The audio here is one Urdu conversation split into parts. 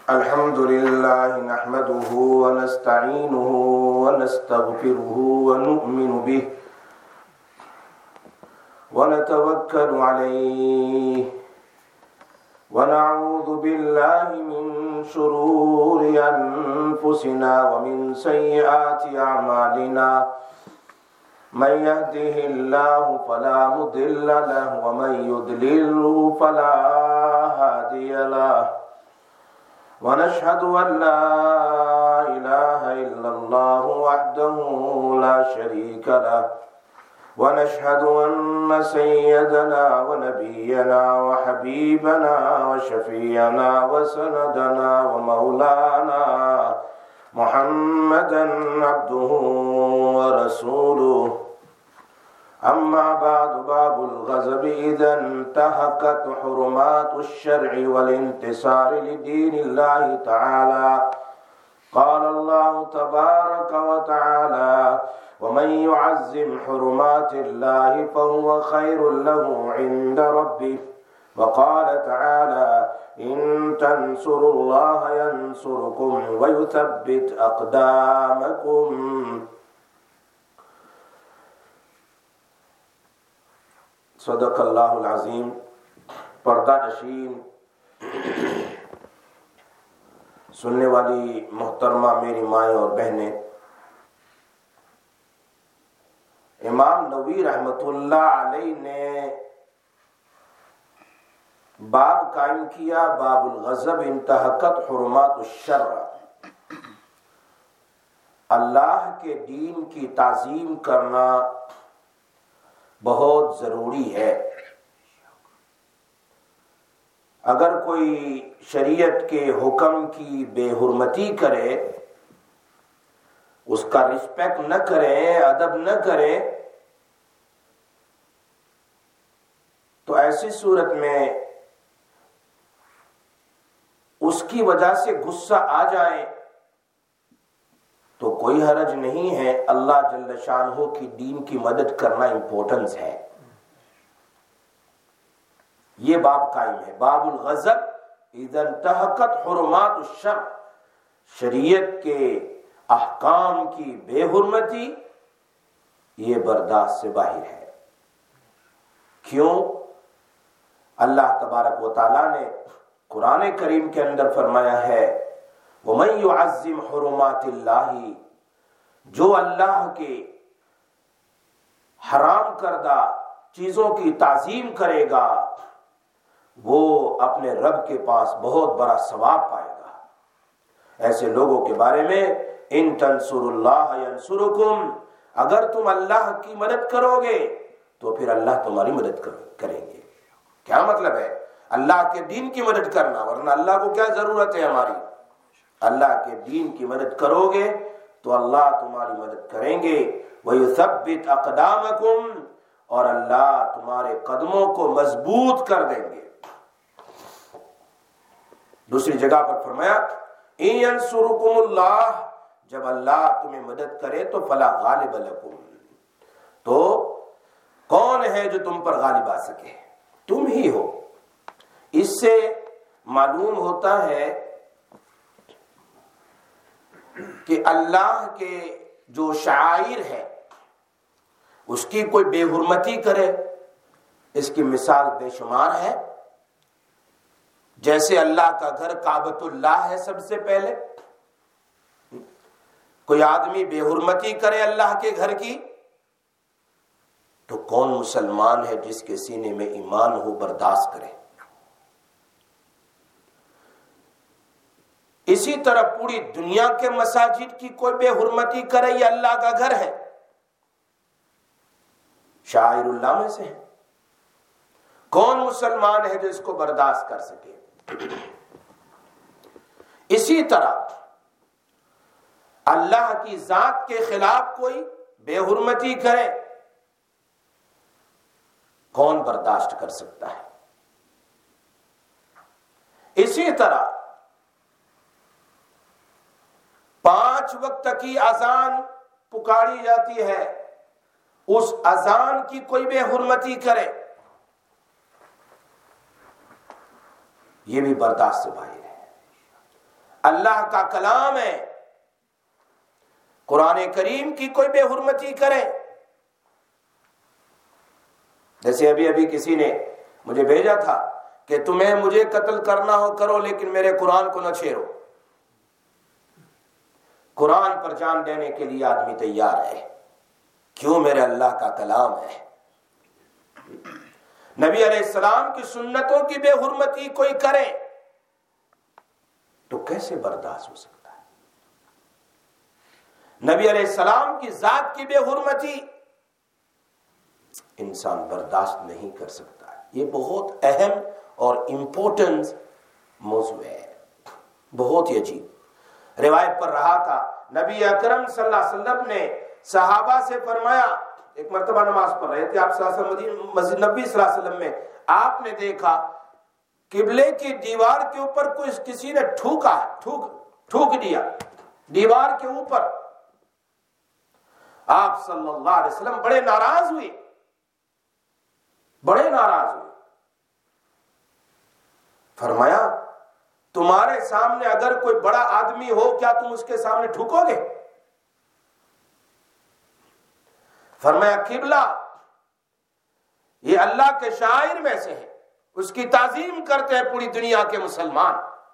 الحمد لله نحمده ونستعينه ونستغفره ونؤمن به ونتوكل عليه ونعوذ بالله من شرور أنفسنا ومن سيئات أعمالنا من يهده الله فلا مضل له ومن يضلل فلا هادي له ونشهد أن لا إله إلا الله وحده لا شريك له ونشهد أن سيدنا ونبينا وحبيبنا وشفيعنا وسندنا ومولانا محمدا عبده ورسوله. أما بعد، باب الغضب إذا انتهكت حرمات الشرع والانتصار لدين الله تعالى. قال الله تبارك وتعالى: ومن يعظم حرمات الله فهو خير له عند ربه. وقال تعالى: إن تنصروا الله ينصركم ويثبت أقدامكم. صدق اللہ العظیم. پردہ نشین سننے والی محترمہ میری مائیں اور بہنیں، امام نووی رحمۃ اللہ علیہ نے باب قائم کیا، باب الغضب انتہکت حرمات الشرع. اللہ کے دین کی تعظیم کرنا بہت ضروری ہے. اگر کوئی شریعت کے حکم کی بے حرمتی کرے، اس کا رسپیکٹ نہ کرے، ادب نہ کرے، تو ایسی صورت میں اس کی وجہ سے غصہ آ جائے تو کوئی حرج نہیں ہے. اللہ جل شانہ کی دین کی مدد کرنا امپورٹنس ہے. یہ باب قائم ہے، باب الغضب اذا انتہکت حرمات الشرع. شریعت کے احکام کی بے حرمتی یہ برداشت سے باہر ہے. کیوں؟ اللہ تبارک و تعالی نے قرآن کریم کے اندر فرمایا ہے: وَمَن يُعَظِّمْ حُرُمَاتِ اللَّهِ، جو اللہ کے حرام کردہ چیزوں کی تعظیم کرے گا وہ اپنے رب کے پاس بہت بڑا ثواب پائے گا. ایسے لوگوں کے بارے میں ان تنصروا اللہ ینصرکم، اگر تم اللہ کی مدد کرو گے تو پھر اللہ تمہاری مدد کریں گے. کیا مطلب ہے؟ اللہ کے دین کی مدد کرنا، ورنہ اللہ کو کیا ضرورت ہے ہماری؟ اللہ کے دین کی مدد کرو گے تو اللہ تمہاری مدد کریں گے. وَيُثَبِّتْ أَقْدَامَكُمْ، اور اللہ تمہارے قدموں کو مضبوط کر دیں گے. دوسری جگہ پر فرمایا: إِن يَنْصُرُكُمُ اللَّهُ، جب اللہ تمہیں مدد کرے تو فَلَا غَالِبَ لَكُمْ، تو کون ہے جو تم پر غالب آ سکے؟ تم ہی ہو. اس سے معلوم ہوتا ہے کہ اللہ کے جو شعائر ہے اس کی کوئی بے حرمتی کرے، اس کی مثال بے شمار ہے. جیسے اللہ کا گھر کعبۃ اللہ ہے، سب سے پہلے کوئی آدمی بے حرمتی کرے اللہ کے گھر کی تو کون مسلمان ہے جس کے سینے میں ایمان ہو برداشت کرے؟ اسی طرح پوری دنیا کے مساجد کی کوئی بے حرمتی کرے، یہ اللہ کا گھر ہے، شاعر اللہ میں سے ہے. کون مسلمان ہے جو اس کو برداشت کر سکے؟ اسی طرح اللہ کی ذات کے خلاف کوئی بے حرمتی کرے، کون برداشت کر سکتا ہے؟ اسی طرح 5 وقت کی اذان پکاری جاتی ہے، اس اذان کی کوئی بے حرمتی کرے، یہ بھی برداشت سے باہر ہے. اللہ کا کلام ہے، قرآن کریم کی کوئی بے حرمتی کرے؟ جیسے ابھی کسی نے مجھے بھیجا تھا کہ تمہیں مجھے قتل کرنا ہو کرو لیکن میرے قرآن کو نہ چھیڑو۔ قرآن پر جان دینے کے لیے آدمی تیار ہے، کیوں؟ میرے اللہ کا کلام ہے۔ نبی علیہ السلام کی سنتوں کی بے حرمتی کوئی کرے تو کیسے برداشت ہو سکتا ہے؟ نبی علیہ السلام کی ذات کی بے حرمتی انسان برداشت نہیں کر سکتا ہے۔ یہ بہت اہم اور امپورٹنٹ موضوع ہے، بہت ہی عجیب۔ روایت پر رہا تھا نبی اکرم صلی اللہ علیہ وسلم نے صحابہ سے فرمایا، ایک مرتبہ نماز پڑھ رہے تھے آپ صلی اللہ علیہ وسلم مسجد نبی صلی اللہ علیہ وسلم میں، آپ نے دیکھا قبلے کی دیوار کے اوپر کسی نے تھوک دیا دیوار کے اوپر۔ آپ صلی اللہ علیہ وسلم بڑے ناراض ہوئے، فرمایا تمہارے سامنے اگر کوئی بڑا آدمی ہو کیا تم اس کے سامنے تھوکو گے؟ فرمایا قبلہ یہ اللہ کے شاعر میں سے ہے، اس کی تعظیم کرتے ہیں پوری دنیا کے مسلمان،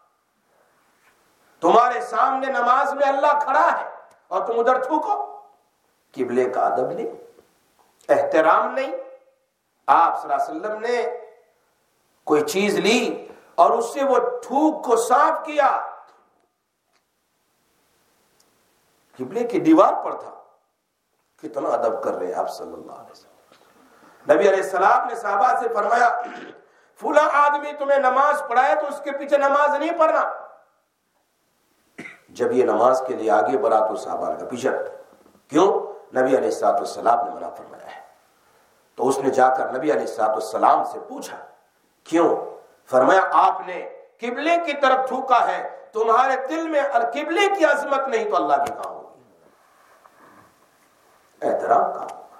تمہارے سامنے نماز میں اللہ کھڑا ہے اور تم ادھر تھوکو؟ قبلے کا ادب نہیں، احترام نہیں۔ آپ صلی اللہ علیہ وسلم نے کوئی چیز لی اور اس سے وہ تھوک کو صاف کیا، قبلے کی دیوار پر تھا۔ کتنا ادب کر رہے ہیں آپ صلی اللہ علیہ وسلم۔ نبی علیہ السلام نے صحابہ سے فرمایا فلاں آدمی تمہیں نماز پڑھائے تو اس کے پیچھے نماز نہیں پڑھنا۔ جب یہ نماز کے لیے آگے بڑھا تو صحابہ کا پیچھے، کیوں؟ نبی علیہ السلام نے منع فرمایا ہے۔ تو اس نے جا کر نبی علیہ السلام سے پوچھا کیوں؟ فرمایا آپ نے قبلے کی طرف تھوکا ہے، تمہارے دل میں قبلے کی عظمت نہیں تو اللہ کی کہاں ہوگی؟ احترام کہاں ہوگا؟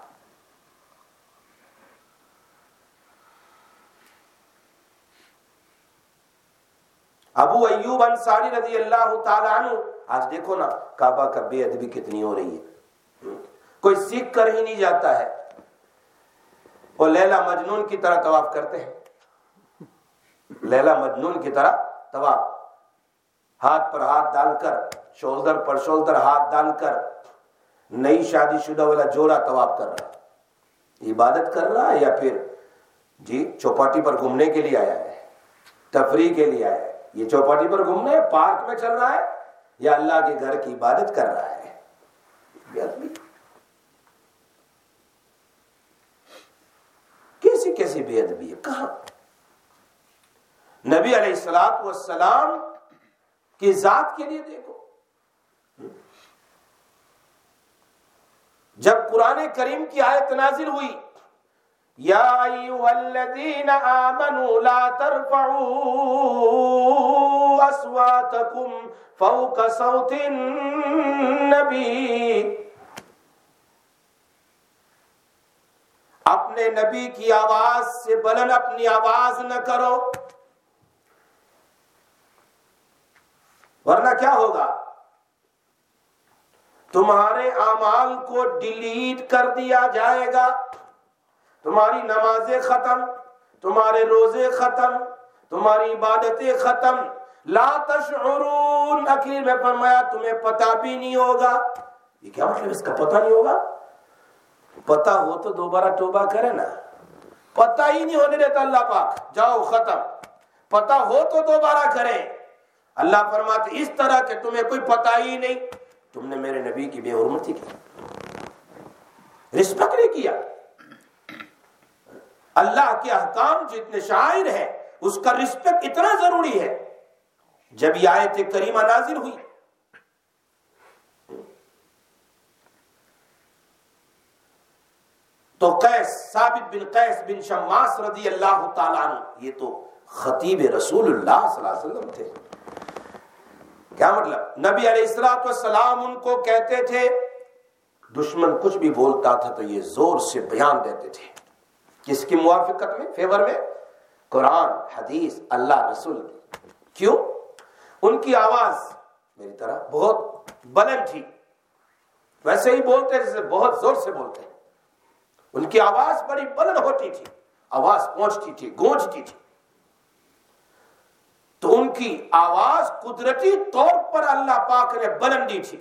ابو ایوب انصاری رضی اللہ تعالی عنہ، آج دیکھو نا کعبہ کا بے ادبی کتنی ہو رہی ہے، کوئی سیکھ کر ہی نہیں جاتا ہے، وہ لیلا مجنون کی طرح طواف کرتے ہیں، لیلا مجنون کی طرح طواف، ہاتھ پر ہاتھ ڈال کر، شولڈر پر شولڈر ہاتھ ڈال کر، نئی شادی شدہ والا جوڑا طواف کر رہا ہے۔ عبادت کر رہا ہے یا پھر چوپاٹی پر گھومنے کے لیے آیا ہے، تفریح کے لیے آیا ہے؟ یہ چوپاٹی پر گھومنے پارک میں چل رہا ہے یا اللہ کے گھر کی عبادت کر رہا ہے؟ کیسی بے ادبی ہے، کہاں؟ نبی علیہ السلام کی ذات کے لیے دیکھو، جب قرآن کریم کی آیت نازل ہوئی یا ایھا الذین آمنوا لا ترفعوا اصواتکم فوق صوت النبی، اپنے نبی کی آواز سے بلند اپنی آواز نہ کرو، ورنہ کیا ہوگا؟ تمہارے اعمال کو ڈیلیٹ کر دیا جائے گا، تمہاری نمازیں ختم، تمہارے روزے ختم، تمہاری عبادتیں ختم، لا تشعرون، اخیر میں فرمایا تمہیں پتہ بھی نہیں ہوگا۔ یہ کیا مطلب اس کا پتہ نہیں ہوگا؟ پتہ ہو تو دوبارہ توبہ کرے نا، پتہ ہی نہیں ہونے دیتا اللہ پاک، جاؤ ختم، پتہ ہو تو دوبارہ کرے۔ اللہ فرماتے اس طرح کہ تمہیں کوئی پتہ ہی نہیں، تم نے میرے نبی کی بے حرمتی کی، رسپیکٹ نہیں کیا۔ اللہ کے احکام جتنے شاعر ہیں اس کا رسپیکٹ اتنا ضروری ہے۔ جب یہ آیت کریمہ نازل ہوئی تو ثابت بن قیس بن شماس رضی اللہ تعالیٰ عنہ، یہ تو خطیب رسول اللہ صلی اللہ علیہ وسلم تھے، کیا مطلب؟ نبی علیہ السلام ان کو کہتے تھے، دشمن کچھ بھی بولتا تھا تو یہ زور سے بیان دیتے تھے، کس کی موافقت میں، فیور میں؟ قرآن، حدیث، اللہ، رسول کی۔ کیوں؟ ان کی آواز میری طرح بہت بلند تھی، ویسے ہی بولتے جیسے بہت زور سے بولتے ہیں، ان کی آواز بڑی بلند ہوتی تھی، آواز پہنچتی تھی، گونجتی تھی، تو ان کی آواز قدرتی طور پر اللہ پاک نے بلندی تھی۔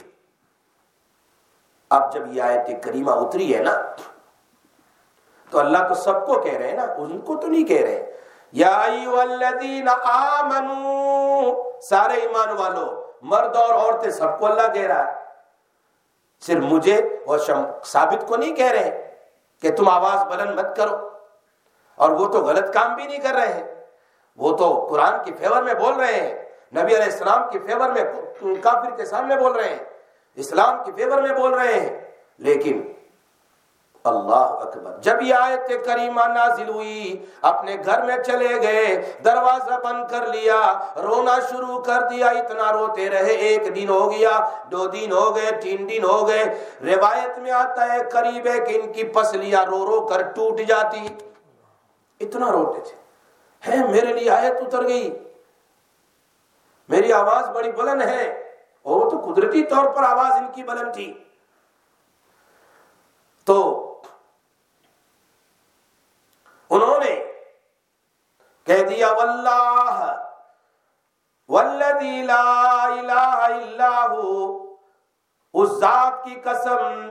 اب جب یہ آیت کریمہ اتری ہے نا تو اللہ تو سب کو کہہ رہے ہیں نا، ان کو تو نہیں کہہ رہے۔ یا ایھا الذین آمنوا، سارے ایمان والو، مرد اور عورتیں، سب کو اللہ کہہ رہا ہے، صرف مجھے اور ثابت کو نہیں کہہ رہے کہ تم آواز بلند مت کرو، اور وہ تو غلط کام بھی نہیں کر رہے ہیں، وہ تو قرآن کے فیور میں بول رہے ہیں، نبی علیہ السلام کے فیور میں کافر کے سامنے بول رہے ہیں، اسلام کے فیور میں بول رہے ہیں، لیکن اللہ اکبر، جب یہ آیت کریمہ نازل ہوئی اپنے گھر میں چلے گئے، دروازہ بند کر لیا، رونا شروع کر دیا، اتنا روتے رہے، 1 دن ہو گیا، 2 دن ہو گئے، 3 دن ہو گئے، روایت میں آتا ہے قریب ہے کہ ان کی پسلیاں رو رو کر ٹوٹ جاتی، اتنا روتے تھے۔ ہے میرے لیے آیت اتر گئی، میری آواز بڑی بلند ہے، اور تو قدرتی طور پر آواز ان کی بلند تھی۔ تو انہوں نے کہہ دیا واللہ والذی لا الہ الا ہو، اس ذات کی قسم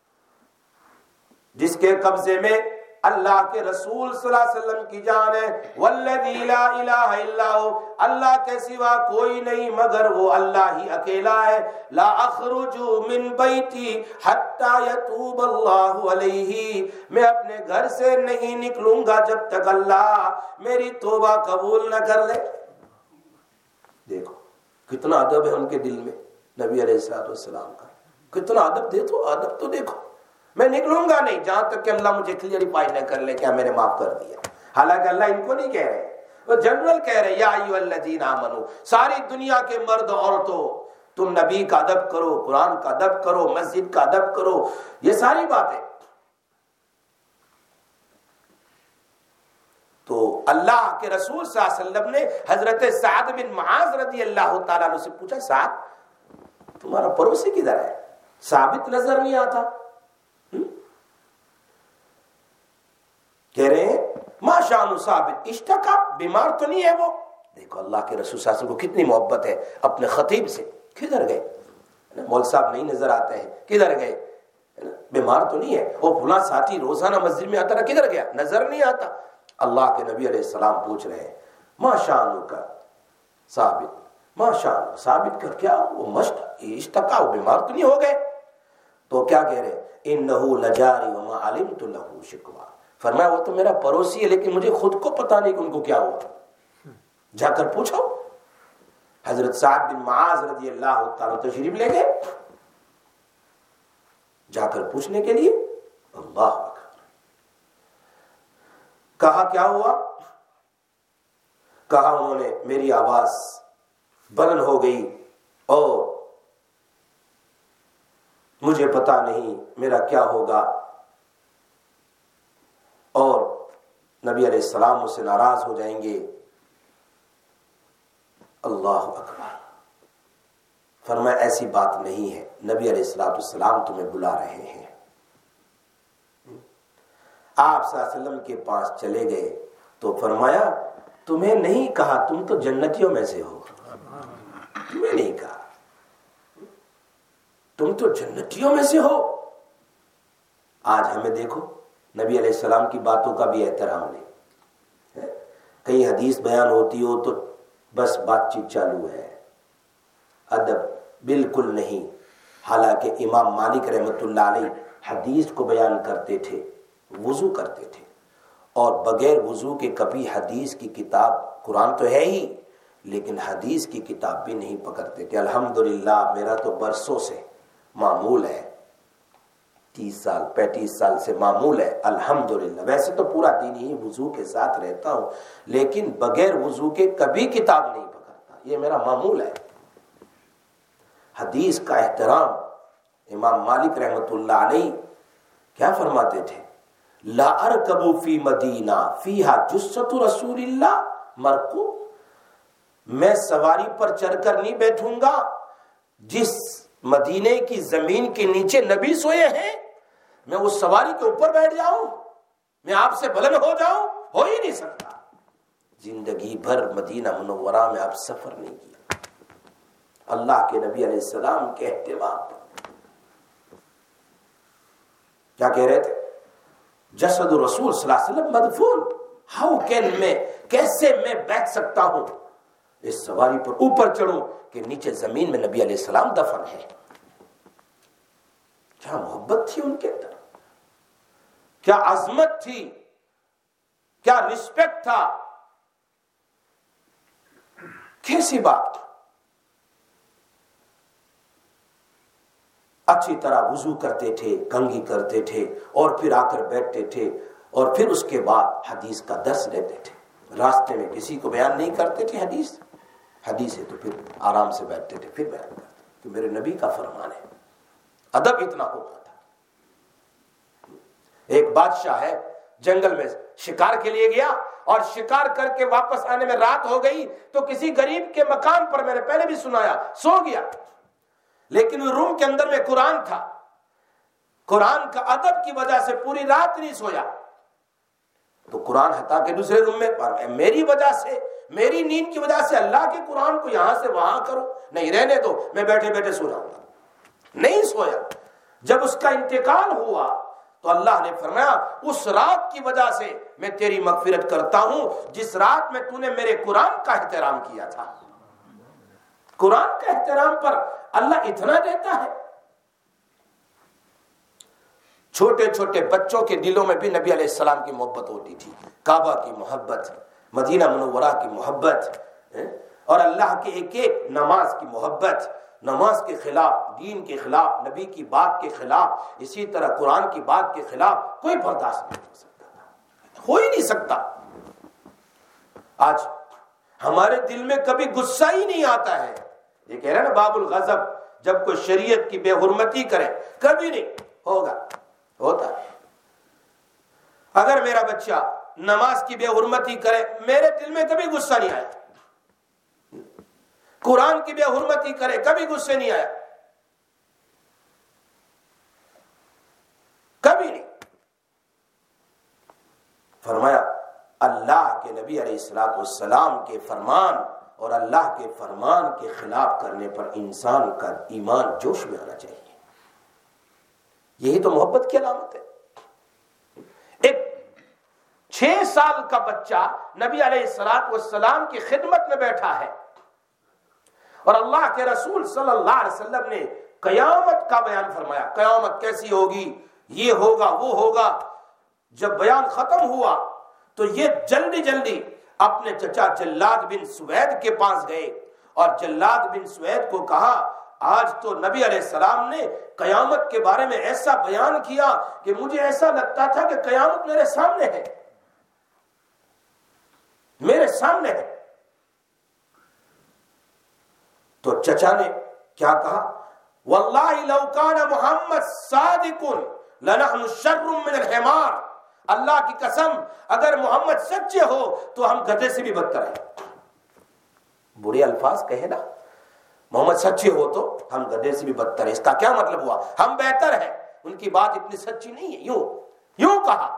جس کے قبضے میں اللہ کے رسول صلی اللہ علیہ وسلم کی جان ہے، والذی لا الہ الا ہو، اللہ کے سوا کوئی نہیں مگر وہ اللہ ہی اکیلا ہے، لا اخرج من بیتی حتی یتوب اللہ علیہ، میں اپنے گھر سے نہیں نکلوں گا جب تک اللہ میری توبہ قبول نہ کر لے۔ دیکھو کتنا ادب ہے ان کے دل میں نبی علیہ السلام کا، کتنا ادب، دیکھو ادب تو دیکھو، میں نکلوں گا نہیں جہاں تک کہ اللہ مجھے کلیئرفائی نہ کر لے کہ میں نے معاف کر دیا۔ حالانکہ اللہ ان کو نہیں کہہ رہے، وہ جنرل کہہ رہے، یا ایھا الذین آمنوا، ساری دنیا کے مرد عورتوں، تم نبی کا ادب کرو، قرآن کا ادب کرو، مسجد کا ادب کرو، یہ ساری باتیں۔ تو اللہ کے رسول صلی اللہ علیہ وسلم نے حضرت سعد بن معاذ رضی اللہ تعالیٰ عنہ سے پوچھا، سعد تمہارا پڑوسی کدھر ہے؟ ثابت نظر نہیں آتا۔ کہہ رہے ہیں ما شان ثابت اشتکا، بیمار تو نہیں ہے وہ؟ دیکھو اللہ کے رسول صلی اللہ علیہ وسلم کو کتنی محبت ہے اپنے خطیب سے، کدھر گئے؟ مول صاحب نہیں نظر آتے ہیں، کدھر گئے؟ بیمار تو نہیں ہے؟ وہ فلاں ساتھی روزانہ مسجد میں آتا رہا، کدھر گیا؟ نظر نہیں آتا۔ اللہ کے نبی علیہ السلام پوچھ رہے ہیں ما شان کا ثابت، ما شان ثابت کا کیا؟ وہ مشت اشتکا، وہ بیمار تو نہیں ہو گئے؟ تو کیا کہہ رہے ہیں؟ انہ لجاری وما علمت له شکوا، فرمایا وہ تو میرا پڑوسی ہے لیکن مجھے خود کو پتا نہیں کہ ان کو کیا ہوا، جا کر پوچھو۔ حضرت سعد بن معاذ رضی اللہ تعالیٰ تشریف لے گئے جا کر پوچھنے کے لیے، اللہ اکبر۔ کہا کیا ہوا؟ کہا انہوں نے میری آواز بلند ہو گئی اور مجھے پتا نہیں میرا کیا ہوگا، اور نبی علیہ السلام مجھ سے ناراض ہو جائیں گے۔ اللہ اکبر۔ فرمایا ایسی بات نہیں ہے، نبی علیہ السلام تمہیں بلا رہے ہیں۔ آپ صلی اللہ علیہ وسلم کے پاس چلے گئے تو فرمایا تمہیں نہیں کہا، تم تو جنتیوں میں سے ہو، تمہیں نہیں کہا، تم تو جنتیوں میں سے ہو۔ آج ہمیں دیکھو نبی علیہ السلام کی باتوں کا بھی احترام نہیں، کئی حدیث بیان ہوتی ہو تو بس بات چیت چالو ہے، ادب بالکل نہیں۔ حالانکہ امام مالک رحمۃ اللہ علیہ حدیث کو بیان کرتے تھے، وضو کرتے تھے، اور بغیر وضو کے کبھی حدیث کی کتاب، قرآن تو ہے ہی لیکن حدیث کی کتاب بھی نہیں پکڑتے تھے۔ الحمدللہ میرا تو برسوں سے معمول ہے، 30 سال 35 سال سے معمول ہے الحمدللہ۔ ویسے تو پورا دن ہی وضو کے ساتھ رہتا ہوں لیکن بغیر وضو کے کبھی کتاب نہیں پکڑتا، یہ میرا معمول ہے۔ حدیث کا احترام، امام مالک رحمۃ اللہ علیہ کیا فرماتے تھے؟ لا ارکب فی مدینہ فیہا جثۃ رسول اللہ مرکوب، میں سواری پر چڑھ کر نہیں بیٹھوں گا جس مدینے کی زمین کے نیچے نبی سوئے ہیں، میں اس سواری کے اوپر بیٹھ جاؤں، میں آپ سے بلند ہو جاؤں؟ ہو ہی نہیں سکتا۔ زندگی بھر مدینہ منورہ میں آپ سفر نہیں کیا، اللہ کے نبی علیہ السلام کے اہتمام پر۔ کیا کہہ رہے تھے؟ جسد رسول صلی اللہ علیہ وسلم مدفون، ہاؤ کین میں، کیسے میں بیٹھ سکتا ہوں اس سواری پر اوپر چڑھوں کہ نیچے زمین میں نبی علیہ السلام دفن ہے۔ کیا محبت تھی ان کے اندر، کیا عظمت تھی، کیا رسپیکٹ تھا، کیسی بات۔ اچھی طرح وضو کرتے تھے، کنگھی کرتے تھے، اور پھر آ کر بیٹھتے تھے، اور پھر اس کے بعد حدیث کا درس لیتے تھے۔ راستے میں کسی کو بیان نہیں کرتے تھے حدیث ہے تو پھر آرام سے بیٹھتے تھے، پھر بیان کرتے کہ میرے نبی کا فرمان ہے۔ ادب اتنا ہوتا تھا۔ ایک بادشاہ ہے، جنگل میں شکار کے لیے گیا، اور شکار کر کے واپس آنے میں رات ہو گئی، تو کسی غریب کے مکان پر، میں نے پہلے بھی سنایا، سو گیا، لیکن روم کے اندر میں قرآن تھا۔ قرآن کا ادب کی وجہ سے پوری رات نہیں سویا، تو قرآن ہٹا کے دوسرے روم میں، میری وجہ سے، میری نیند کی وجہ سے اللہ کے قرآن کو یہاں سے وہاں کرو، نہیں رہنے دو، میں بیٹھے بیٹھے سو جاؤں گا۔ نہیں سویا۔ جب اس کا انتقال ہوا تو اللہ نے فرمایا اس رات کی وجہ سے میں تیری مغفرت کرتا ہوں جس رات میں تو نے میرے قرآن کا احترام کیا تھا۔ قرآن کا احترام پر اللہ اتنا دیتا ہے۔ چھوٹے چھوٹے بچوں کے دلوں میں بھی نبی علیہ السلام کی محبت ہوتی تھی، کعبہ کی محبت، مدینہ منورہ کی محبت، اور اللہ کے ایک ایک نماز کی محبت، نماز کے خلاف، دین کے خلاف، نبی کی بات کے خلاف، اسی طرح قرآن کی بات کے خلاف کوئی برداشت نہیں کر سکتا تھا، ہو ہی نہیں سکتا۔ آج ہمارے دل میں کبھی غصہ ہی نہیں آتا ہے، یہ کہہ رہے ہیں نا باب الغضب، جب کوئی شریعت کی بے حرمتی کرے، کبھی نہیں ہوگا، ہوتا ہے۔ اگر میرا بچہ نماز کی بے حرمتی کرے، میرے دل میں کبھی غصہ نہیں آیا۔ قرآن کی بے حرمتی کرے، کبھی غصے نہیں آیا، کبھی نہیں۔ فرمایا اللہ کے نبی علیہ السلام کے فرمان اور اللہ کے فرمان کے خلاف کرنے پر انسان کا ایمان جوش میں آنا چاہیے۔ یہی تو محبت کی علامت ہے۔ ایک 6 سال کا بچہ نبی علیہ السلام کی خدمت میں بیٹھا ہے، اور اللہ کے رسول صلی اللہ علیہ وسلم نے قیامت کا بیان فرمایا، قیامت کیسی ہوگی، یہ ہوگا وہ ہوگا۔ جب بیان ختم ہوا تو یہ جلدی جلدی اپنے چچا جلاد بن سوید کے پاس گئے، اور جلاد بن سوید کو کہا آج تو نبی علیہ السلام نے قیامت کے بارے میں ایسا بیان کیا کہ مجھے ایسا لگتا تھا کہ قیامت میرے سامنے ہے، میرے سامنے ہے۔ تو چچا نے کیا کہا؟ واللہ لو کان محمد صادق لنحن شر من الحمار، اللہ کی قسم اگر محمد سچے ہو تو ہم گدھے سے بھی بدتر ہیں۔ برے الفاظ کہے نا، محمد سچے ہو تو ہم گدھے سے بھی بدتر ہیں، اس کا کیا مطلب ہوا؟ ہم بہتر ہیں، ان کی بات اتنی سچی نہیں ہے، یوں کہا۔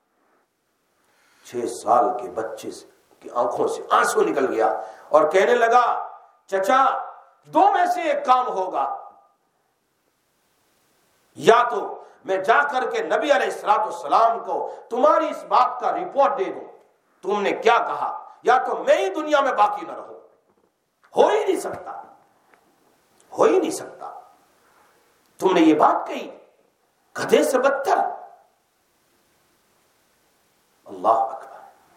6 سال کے بچے کی آنکھوں سے آنسو نکل گیا اور کہنے لگا چچا 2 میں سے ایک کام ہوگا، یا تو میں جا کر کے نبی علیہ السلام کو تمہاری اس بات کا رپورٹ دے دوں تم نے کیا کہا، یا تو میں ہی دنیا میں باقی نہ رہوں۔ ہو ہی نہیں سکتا، ہو ہی نہیں سکتا۔ تم نے یہ بات کہی، گدھے سے بدتر۔ اللہ اکبر۔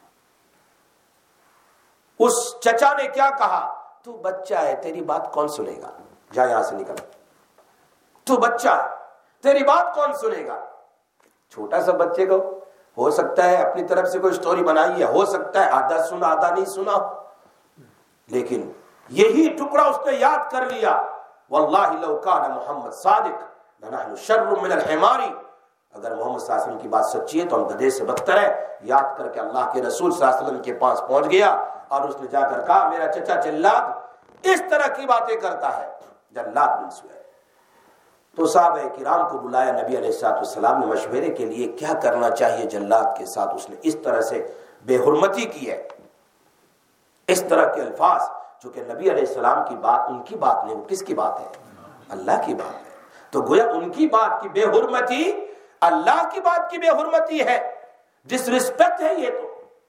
اس چچا نے کیا کہا؟ تو بچہ ہے، تیری بات کون سنے گا، جا یہاں سے نکل، تو بچہ ہے، تیری بات کون سنے گا۔ چھوٹا سا بچے کو ہو سکتا ہے اپنی طرف سے کوئی سٹوری بنائی ہے، ہو سکتا ہے آدھا سنا آدھا نہیں سنا، لیکن یہی ٹکڑا اس نے یاد کر لیا، واللہ لو کان محمد صادق لنحن شر من الحمار، اگر محمد صلی اللہ علیہ وسلم کی بات سچی ہے تو ہم گدھے سے بدتر ہے۔ یاد کر کے اللہ کے رسول صلی اللہ علیہ وسلم کے پاس پہنچ گیا، اور اس نے جا کر کہا میرا چچا جلاد اس طرح کی باتیں کرتا ہے، जल्लाद बन सुहैल। तो साहबा किराम को बुलाया नबी अलैहिस्सलाम ने मशवरे के लिए, क्या करना चाहिए जल्लाद के साथ। उसने इस तरह से बेहुरमती की है, इस तरह के अल्फाज, चूंकि नबी अलैहिस्सलाम की बात उनकी बात नहीं, वो किसकी बात है? अल्लाह की बात है। तो गोया उनकी बात की बेहुरमती अल्लाह की बात की बेहुरमती है, डिसरिस्पेक्ट है। ये तो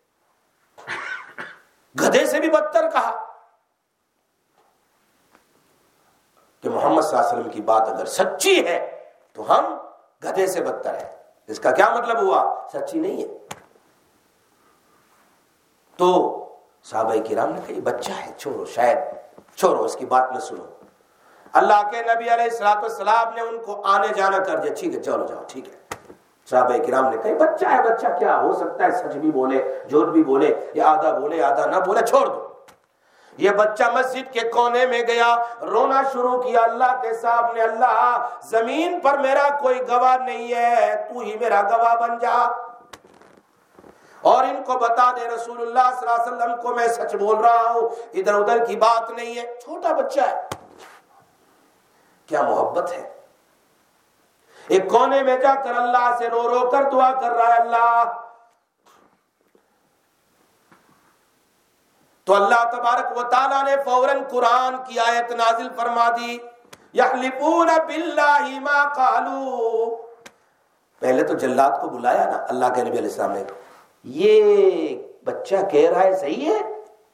गधे से भी बदतर कहा कि मोहम्मद सल्लल्लाहु अलैहि वसल्लम की बात अगर सच्ची है तो हम गधे से बदतर है। इसका क्या मतलब हुआ? सच्ची नहीं है। तो साहबा किराम ने कहा बच्चा है, छोड़ो, शायद छोड़ो, इसकी बात न सुनो। अल्लाह के नबी अलैहिस्सलाम ने उनको आने जाना कर दिया, ठीक है चलो जाओ, ठीक है। साहबा किराम ने कहा बच्चा है, बच्चा क्या हो सकता है, सच भी बोले झूठ भी बोले, या आधा बोले आधा ना बोले, छोड़ दो। ये बच्चा मस्जिद के कोने में गया, रोना शुरू किया अल्लाह के सामने, अल्लाह जमीन पर मेरा कोई गवाह नहीं है, तू ही मेरा गवाह बन जा और इनको बता दे रसूलुल्लाह सल्लल्लाहु अलैहि वसल्लम को मैं सच बोल रहा हूं, इधर उधर की बात नहीं है। छोटा बच्चा है, क्या मोहब्बत है। एक कोने में जाकर अल्लाह से रो रो कर दुआ कर रहा है, अल्लाह। तो अल्लाह तबारक व तआला ने फौरन कुरान की आयत नाजिल फरमा दी, यहलिफून बिल्लाहि मा कालू। पहले तो जल्लाद को बुलाया ना अल्लाह के नबी अलैहि सलाम ने, ये बच्चा कह रहा है सही है।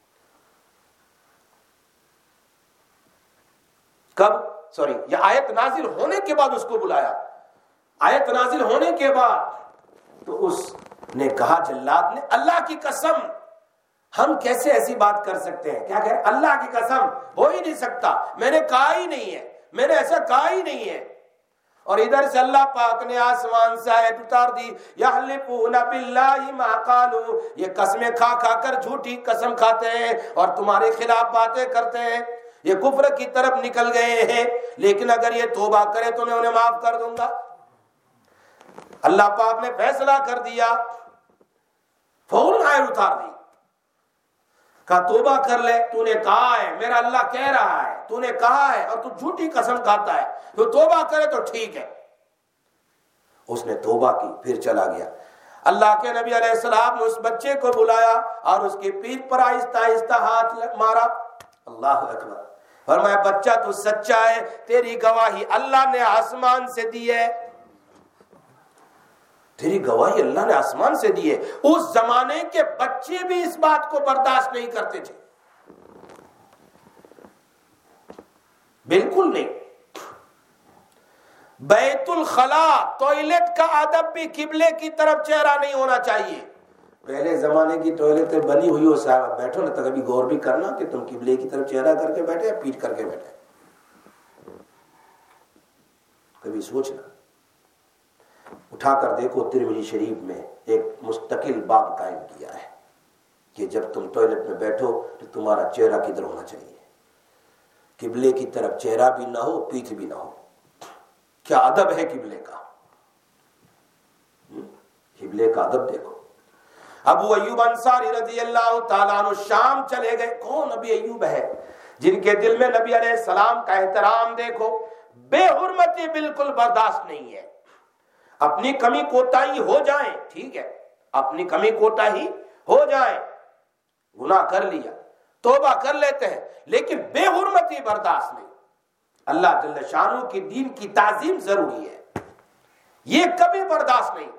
कब? सॉरी, ये आयत नाजिल होने के बाद उसको बुलाया। आयत नाजिल होने के बाद तो उसने कहा, जल्लाद ने, अल्लाह की कसम हम कैसे ऐसी बात कर सकते हैं। क्या कह रहे? अल्लाह की कसम हो ही नहीं सकता, मैंने कहा ही नहीं है, मैंने ऐसा कहा ही नहीं है। और इधर से अल्लाह पाक ने आसमान से आयत उतार दी, यहलिफूना बिल्लाहि मा कालू, ये कसमें खा खा कर झूठी कसम खाते हैं और तुम्हारे खिलाफ बातें करते हैं, ये कुफ्र की तरफ निकल गए हैं, लेकिन अगर ये तौबा करे तो मैं उन्हें माफ कर दूंगा। अल्लाह पाक ने फैसला कर दिया, फौरन आयत उतार दी, कहा तौबा कर ले, तूने कहा है, मेरा अल्लाह कह रहा है, तूने कहा है और तू झूठी कसम खाता है, तो तौबा करे तो ठीक है। उसने तौबा की, फिर चला गया। अल्लाह के नबी अलैहिस्सलाम ने उस बच्चे को बुलाया और उसकी पीठ पर आहिस्ता आहिस्ता हाथ मारा। अल्लाह अकबर। फरमाया बच्चा तू सच्चा है, तेरी गवाही अल्लाह ने आसमान से दी है, तेरी गवाही अल्लाह ने आसमान से दी है। उस जमाने के बच्चे भी इस बात को बर्दाश्त नहीं करते थे, बिल्कुल नहीं। बैतुल खला, टॉयलेट का अदब भी किबले की तरफ चेहरा नहीं होना चाहिए। पहले जमाने की टॉयलेट बनी हुई हो, साहब बैठो ना, तो कभी गौर भी करना कि तुम किबले की तरफ चेहरा करके बैठे या पीठ करके बैठे, कभी सोचना। उठाकर देखो, तिरमिज़ी शरीफ में एक मुस्तकिल बाब कायम किया है कि जब तुम टॉयलेट में बैठो तो तुम्हारा चेहरा किधर होना चाहिए, किबले की तरफ चेहरा भी ना हो, पीठ भी ना हो। क्या अदब है किबले का, किबले का अदब देखो। अबू अय्यूब अंसारी रज़ियल्लाहु ताला अन्हु शाम चले गए। कौन अबू अय्यूब है? जिनके दिल में नबी अलैहि सलाम का एहतराम देखो, बेहुरमती बिल्कुल बर्दाश्त नहीं है। अपनी कमी कोताही हो जाए, ठीक है, अपनी कमी कोताही हो जाए, गुनाह कर लिया, तौबा कर लेते हैं, लेकिन बेहुरमती बर्दाश्त नहीं। अल्लाह जल्ल शानू की दीन की ताजीम जरूरी है, ये कभी बर्दाश्त नहीं।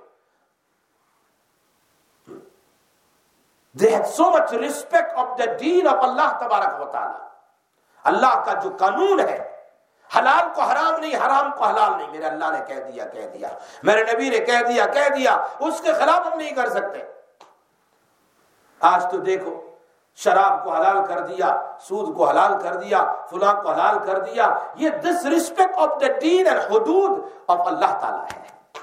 They had so much respect of the deen of Allah तबारक व तआला। अल्लाह का जो कानून है, हलाल को हराम नहीं, हराम को हलाल नहीं, मेरे अल्लाह ने कह दिया, मेरे नबी ने कह दिया, उसके खिलाफ हम नहीं कर सकते। आज तो देखो, शराब को हलाल कर दिया, सूद को हलाल कर दिया, फुला को हलाल कर दिया, ये डिसरिस्पेक्ट ऑफ द दीन एंड हुदूद ऑफ अल्लाह ताला है।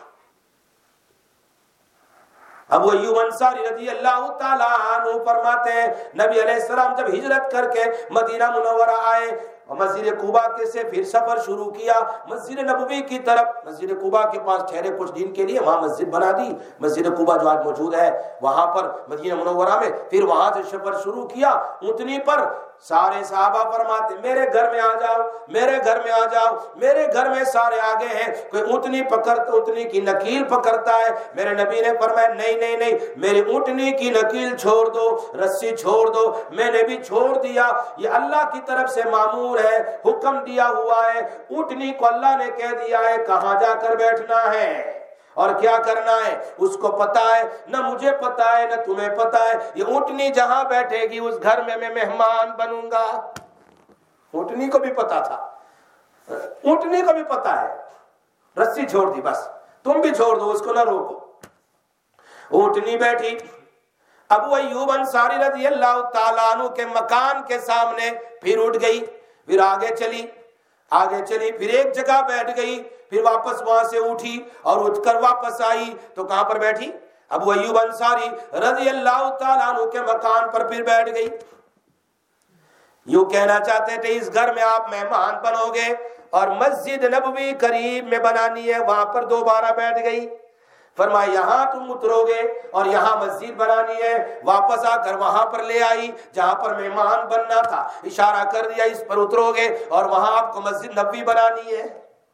अबू अय्यूब अंसारी रज़ियल्लाहु ताला अन्हु फरमाते हैं, नबी अलैहिस्सलाम जब हिजरत करके मदीना मुनव्वरा आए और मस्जिद कुबा के से फिर सफर शुरू किया मस्जिद नबवी की तरफ। मस्जिद कुबा के पास ठहरे कुछ दिन के लिए, वहां मस्जिद बना दी, मस्जिद कुबा जो आज मौजूद है वहां पर मदीना मुनव्वरा में। फिर वहां से सफर शुरू किया, ऊंटनी पर سارے صحابہ فرماتے میرے گھر میں آ جاؤ، میرے گھر میں آ جاؤ، میرے گھر میں سارے آگے ہیں، کوئی اونٹنی پکڑتا، اونٹنی کی نکیل پکڑتا ہے، میرے نبی نے فرمایا نہیں نہیں نہیں، میری اونٹنی کی نکیل چھوڑ دو، رسی چھوڑ دو، میں نے بھی چھوڑ دیا، یہ اللہ کی طرف سے مامور ہے، حکم دیا ہوا ہے، اونٹنی کو اللہ نے کہہ دیا ہے کہاں جا کر بیٹھنا ہے اور کیا کرنا ہے، اس کو پتا ہے، نہ مجھے پتا ہے نہ تمہیں پتا ہے، یہ اونٹنی جہاں بیٹھے گی اس گھر میں میں مہمان بنوں گا۔ اونٹنی کو بھی پتا تھا، اونٹنی کو بھی پتا ہے، رسی چھوڑ دی، بس تم بھی چھوڑ دو، اس کو نہ روکو۔ اونٹنی بیٹھی، ابو ایوب انصاری رضی اللہ تعالیٰ عنہ کے مکان کے سامنے پھر اٹھ گئی، پھر آگے چلی، پھر ایک جگہ بیٹھ گئی، پھر واپس وہاں سے اٹھی اور اٹھ کر واپس آئی تو کہاں پر بیٹھی؟ ابو ایوب انصاری رضی اللہ تعالیٰ عنہ کے مکان پر پھر بیٹھ گئی۔ یوں کہنا چاہتے تھے اس گھر میں آپ مہمان بنو گے اور مسجد نبوی قریب میں بنانی ہے، وہاں پر دوبارہ بیٹھ گئی۔ فرمایا یہاں تم اترو گے اور یہاں مسجد بنانی ہے، واپس آ کر وہاں پر لے آئی جہاں پر مہمان بننا تھا، اشارہ کر دیا اس پر اترو گے اور وہاں آپ کو مسجد نبوی بنانی ہے۔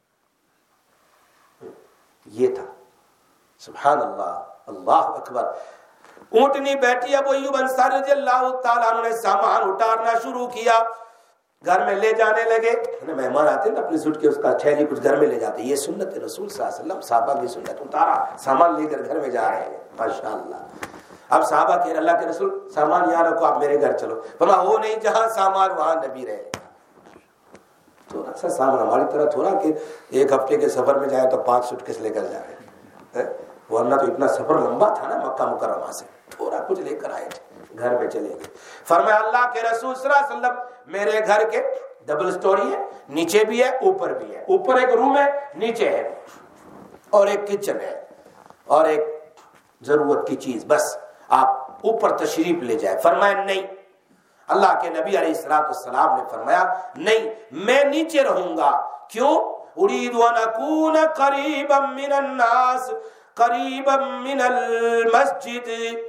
یہ تھا، سبحان اللہ، اللہ اکبر۔ اونٹنی بیٹھی، ابو ایوب انصاری رضی اللہ تعالیٰ عنہ نے سامان اٹھارنا شروع کیا، گھر میں لے جانے لگے۔ مہمان آتے ہیں نا اپنی سوٹ کے اس کا تھیلی کچھ گھر میں لے جاتے، یہ سنت رسول صلی اللہ علیہ وسلم، صحابہ کی سنت، اتارا سامان لے کر گھر میں جا رہے ہیں، ماشاءاللہ۔ اب صحابہ کہہ رہے اللہ کے رسول سامان یہاں رکھو، آپ میرے گھر چلو۔ فرمایا وہ نہیں، جہاں سامان وہاں نبی رہے۔ تھوڑا سا سامان، ہماری طرح تھوڑا کہ ایک ہفتے کے سفر میں جائے تو 5 سوٹ کیس لے کر جائے، ورنہ تو اتنا سفر لمبا تھا نا مکہ مکرمہ سے، تھوڑا کچھ لے کر آئے تھے، گھر میں چلے گئے۔ فرمایا اللہ کے رسول صلی اللہ علیہ وسلم میرے گھر کے ڈبل سٹوری ہے، نیچے بھی ہے اوپر بھی ہے، اوپر ایک روم ہے، نیچے ہے، اور ایک کچن ہے اور ایک ضرورت کی چیز، بس آپ اوپر تشریف لے جائے۔ فرمایا نہیں، اللہ کے نبی علیہ السلام نے فرمایا نہیں، میں نیچے رہوں گا۔ کیوں؟ اريد ان اكون قريبا من الناس قريبا من المسجد،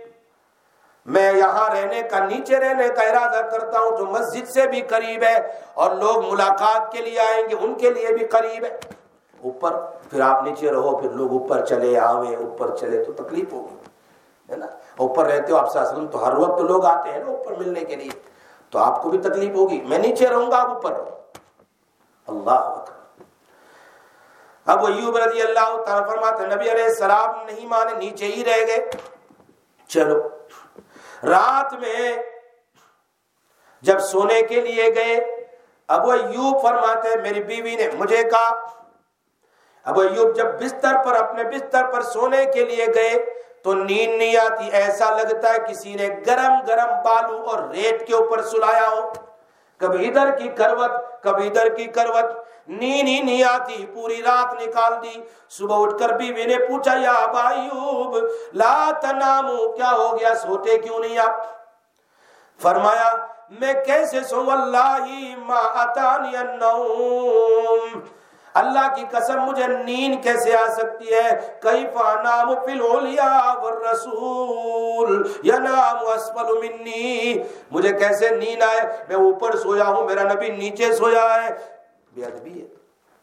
میں یہاں رہنے کا، نیچے رہنے کا ارادہ کرتا ہوں جو مسجد سے بھی قریب ہے اور لوگ ملاقات کے لیے آئیں گے ان کے لیے بھی قریب ہے۔ اوپر پھر آپ نیچے رہو، پھر لوگ اوپر چلے آویں، اوپر چلے تو تکلیف ہوگی، ہے نا۔ اوپر رہتے ہو آپ صلی اللہ علیہ وسلم تو ہر وقت لوگ آتے ہیں نا اوپر ملنے کے لیے، تو آپ کو بھی تکلیف ہوگی، میں نیچے رہوں گا، آپ اوپر رہو۔ اللہ اکبر۔ ابو ایوب رضی اللہ تعالیٰ فرماتے نبی علیہ السلام نہیں مانے، نیچے ہی رہ گئے۔ چلو رات میں جب سونے کے لیے گئے، ابو ایوب فرماتے میری بیوی نے مجھے کہا، ابو ایوب جب بستر پر، اپنے بستر پر سونے کے لیے گئے تو نیند نہیں آتی، ایسا لگتا ہے کسی نے گرم گرم بالو اور ریت کے اوپر سلایا ہو، کبھی ادھر کی کروٹ کبھی ادھر کی کروٹ، نیند ہی نہیں آتی، پوری رات نکال دی۔ صبح اٹھ کر بیوی نے پوچھا یا ابا ایوب لا تنامو، کیا ہو گیا، سوتے کیوں نہیں آپ؟ فرمایا میں کیسے سوں، واللہ ما اتانی النوم، اللہ کی قسم مجھے نیند کیسے آ سکتی ہے، کیف انام فی العلیا والرسول ینام اسفل منی، مجھے کیسے نیند آئے، میں اوپر سویا ہوں، میرا نبی نیچے سویا ہے، بے ادبی ہے۔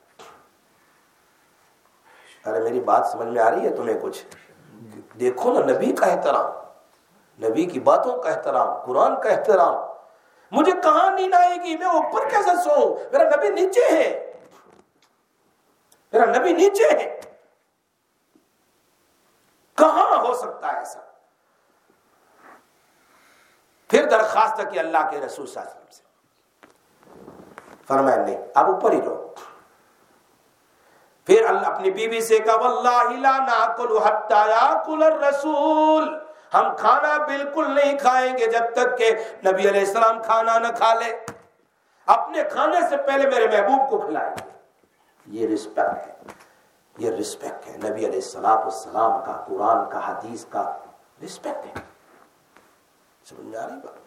ارے میری بات سمجھ میں آ رہی ہے تمہیں کچھ؟ دیکھو نا نبی کا احترام، نبی کی باتوں کا احترام، قرآن کا احترام۔ مجھے کہاں نیند آئے گی، میں اوپر کیسے سوؤں، میرا نبی نیچے ہے، میرا نبی نیچے ہے، کہاں ہو سکتا ہے ایسا؟ پھر درخواست کی اللہ کے رسول صلی اللہ علیہ وسلم سے، فرمایا نہیں آپ اوپر ہی رہو۔ پھر اللہ اپنی بیوی سے کہا واللہ لا ناکل حتی یاکل الرسول، ہم کھانا بالکل نہیں کھائیں گے جب تک کہ نبی علیہ السلام کھانا نہ کھا لے، اپنے کھانے سے پہلے میرے محبوب کو کھلائیں گے۔ یہ رسپیکٹ ہے، یہ رسپیکٹ ہے نبی علیہ السلام کا، قرآن کا، حدیث کا رسپیکٹ ہے۔ سمجھ میں آ رہی بات؟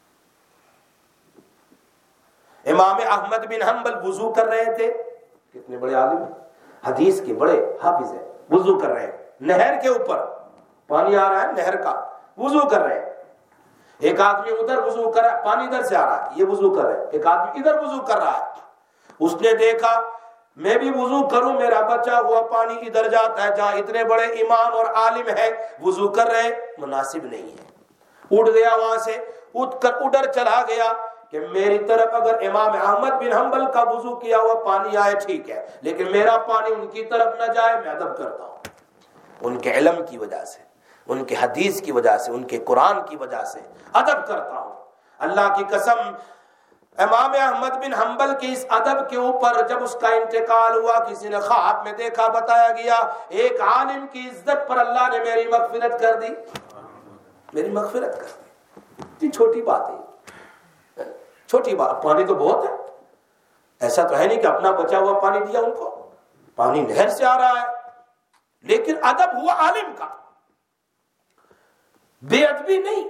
امام احمد بن حنبل وضو کر رہے تھے، کتنے بڑے عالم ہیں، حدیث کے بڑے حافظ ہیں، وضو کر رہے ہیں، نہر کے اوپر پانی آ رہا ہے، نہر کا، وضو کر رہے ہیں۔ ایک آدمی ادھر وضو کر رہا ہے، پانی ادھر سے آ رہا ہے، یہ وضو کر رہے، ایک آدمی ادھر وضو کر رہا ہے، اس نے دیکھا میں بھی وضو کروں، میرا بچا ہوا پانی ادھر جاتا ہے جہاں اتنے بڑے امام اور عالم ہے وضو کر رہے، مناسب نہیں ہے، اٹھ گیا وہاں سے، اٹھ کر ادھر چلا گیا کہ میری طرف اگر امام احمد بن حنبل کا وضو کیا ہوا پانی آئے ٹھیک ہے، لیکن میرا پانی ان کی طرف نہ جائے، میں ادب کرتا ہوں ان کے علم کی وجہ سے، ان کے حدیث کی وجہ سے، ان کے قرآن کی وجہ سے ادب کرتا ہوں۔ اللہ کی قسم امام احمد بن حنبل کی اس ادب کے اوپر جب اس کا انتقال ہوا، کسی نے خواب میں دیکھا، بتایا گیا ایک عالم کی عزت پر اللہ نے میری مغفرت کر دی، میری مغفرت کر دی۔ اتنی چھوٹی بات ہے، چھوٹی بات، پانی تو بہت ہے، ایسا تو ہے نہیں کہ اپنا بچا ہوا پانی دیا ان کو، پانی نہر سے آ رہا ہے، لیکن ادب ہوا عالم کا، بے ادبی نہیں۔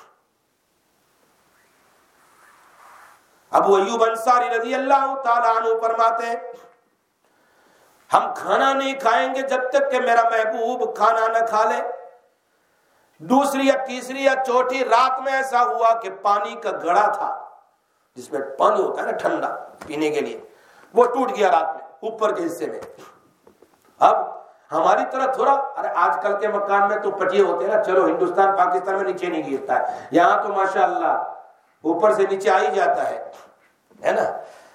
ابو ایوب انصاری رضی اللہ تعالیٰ عنہ فرماتے ہیں ہم کھانا نہیں کھائیں گے جب تک کہ میرا محبوب کھانا نہ کھا لے۔ دوسری یا تیسری یا چوتھی رات میں ایسا ہوا کہ پانی کا گڑھا تھا جس میں پانی ہوتا ہے نا ٹھنڈا پینے کے لیے، وہ ٹوٹ گیا رات میں اوپر کے حصے میں۔ اب ہماری طرح تھوڑا، ارے آج کل کے مکان میں تو پٹیے ہوتے ہیں نا، چلو ہندوستان پاکستان میں نیچے نہیں گرتا ہے، یہاں تو ماشاءاللہ اوپر سے نیچے آ ہی جاتا ہے نا۔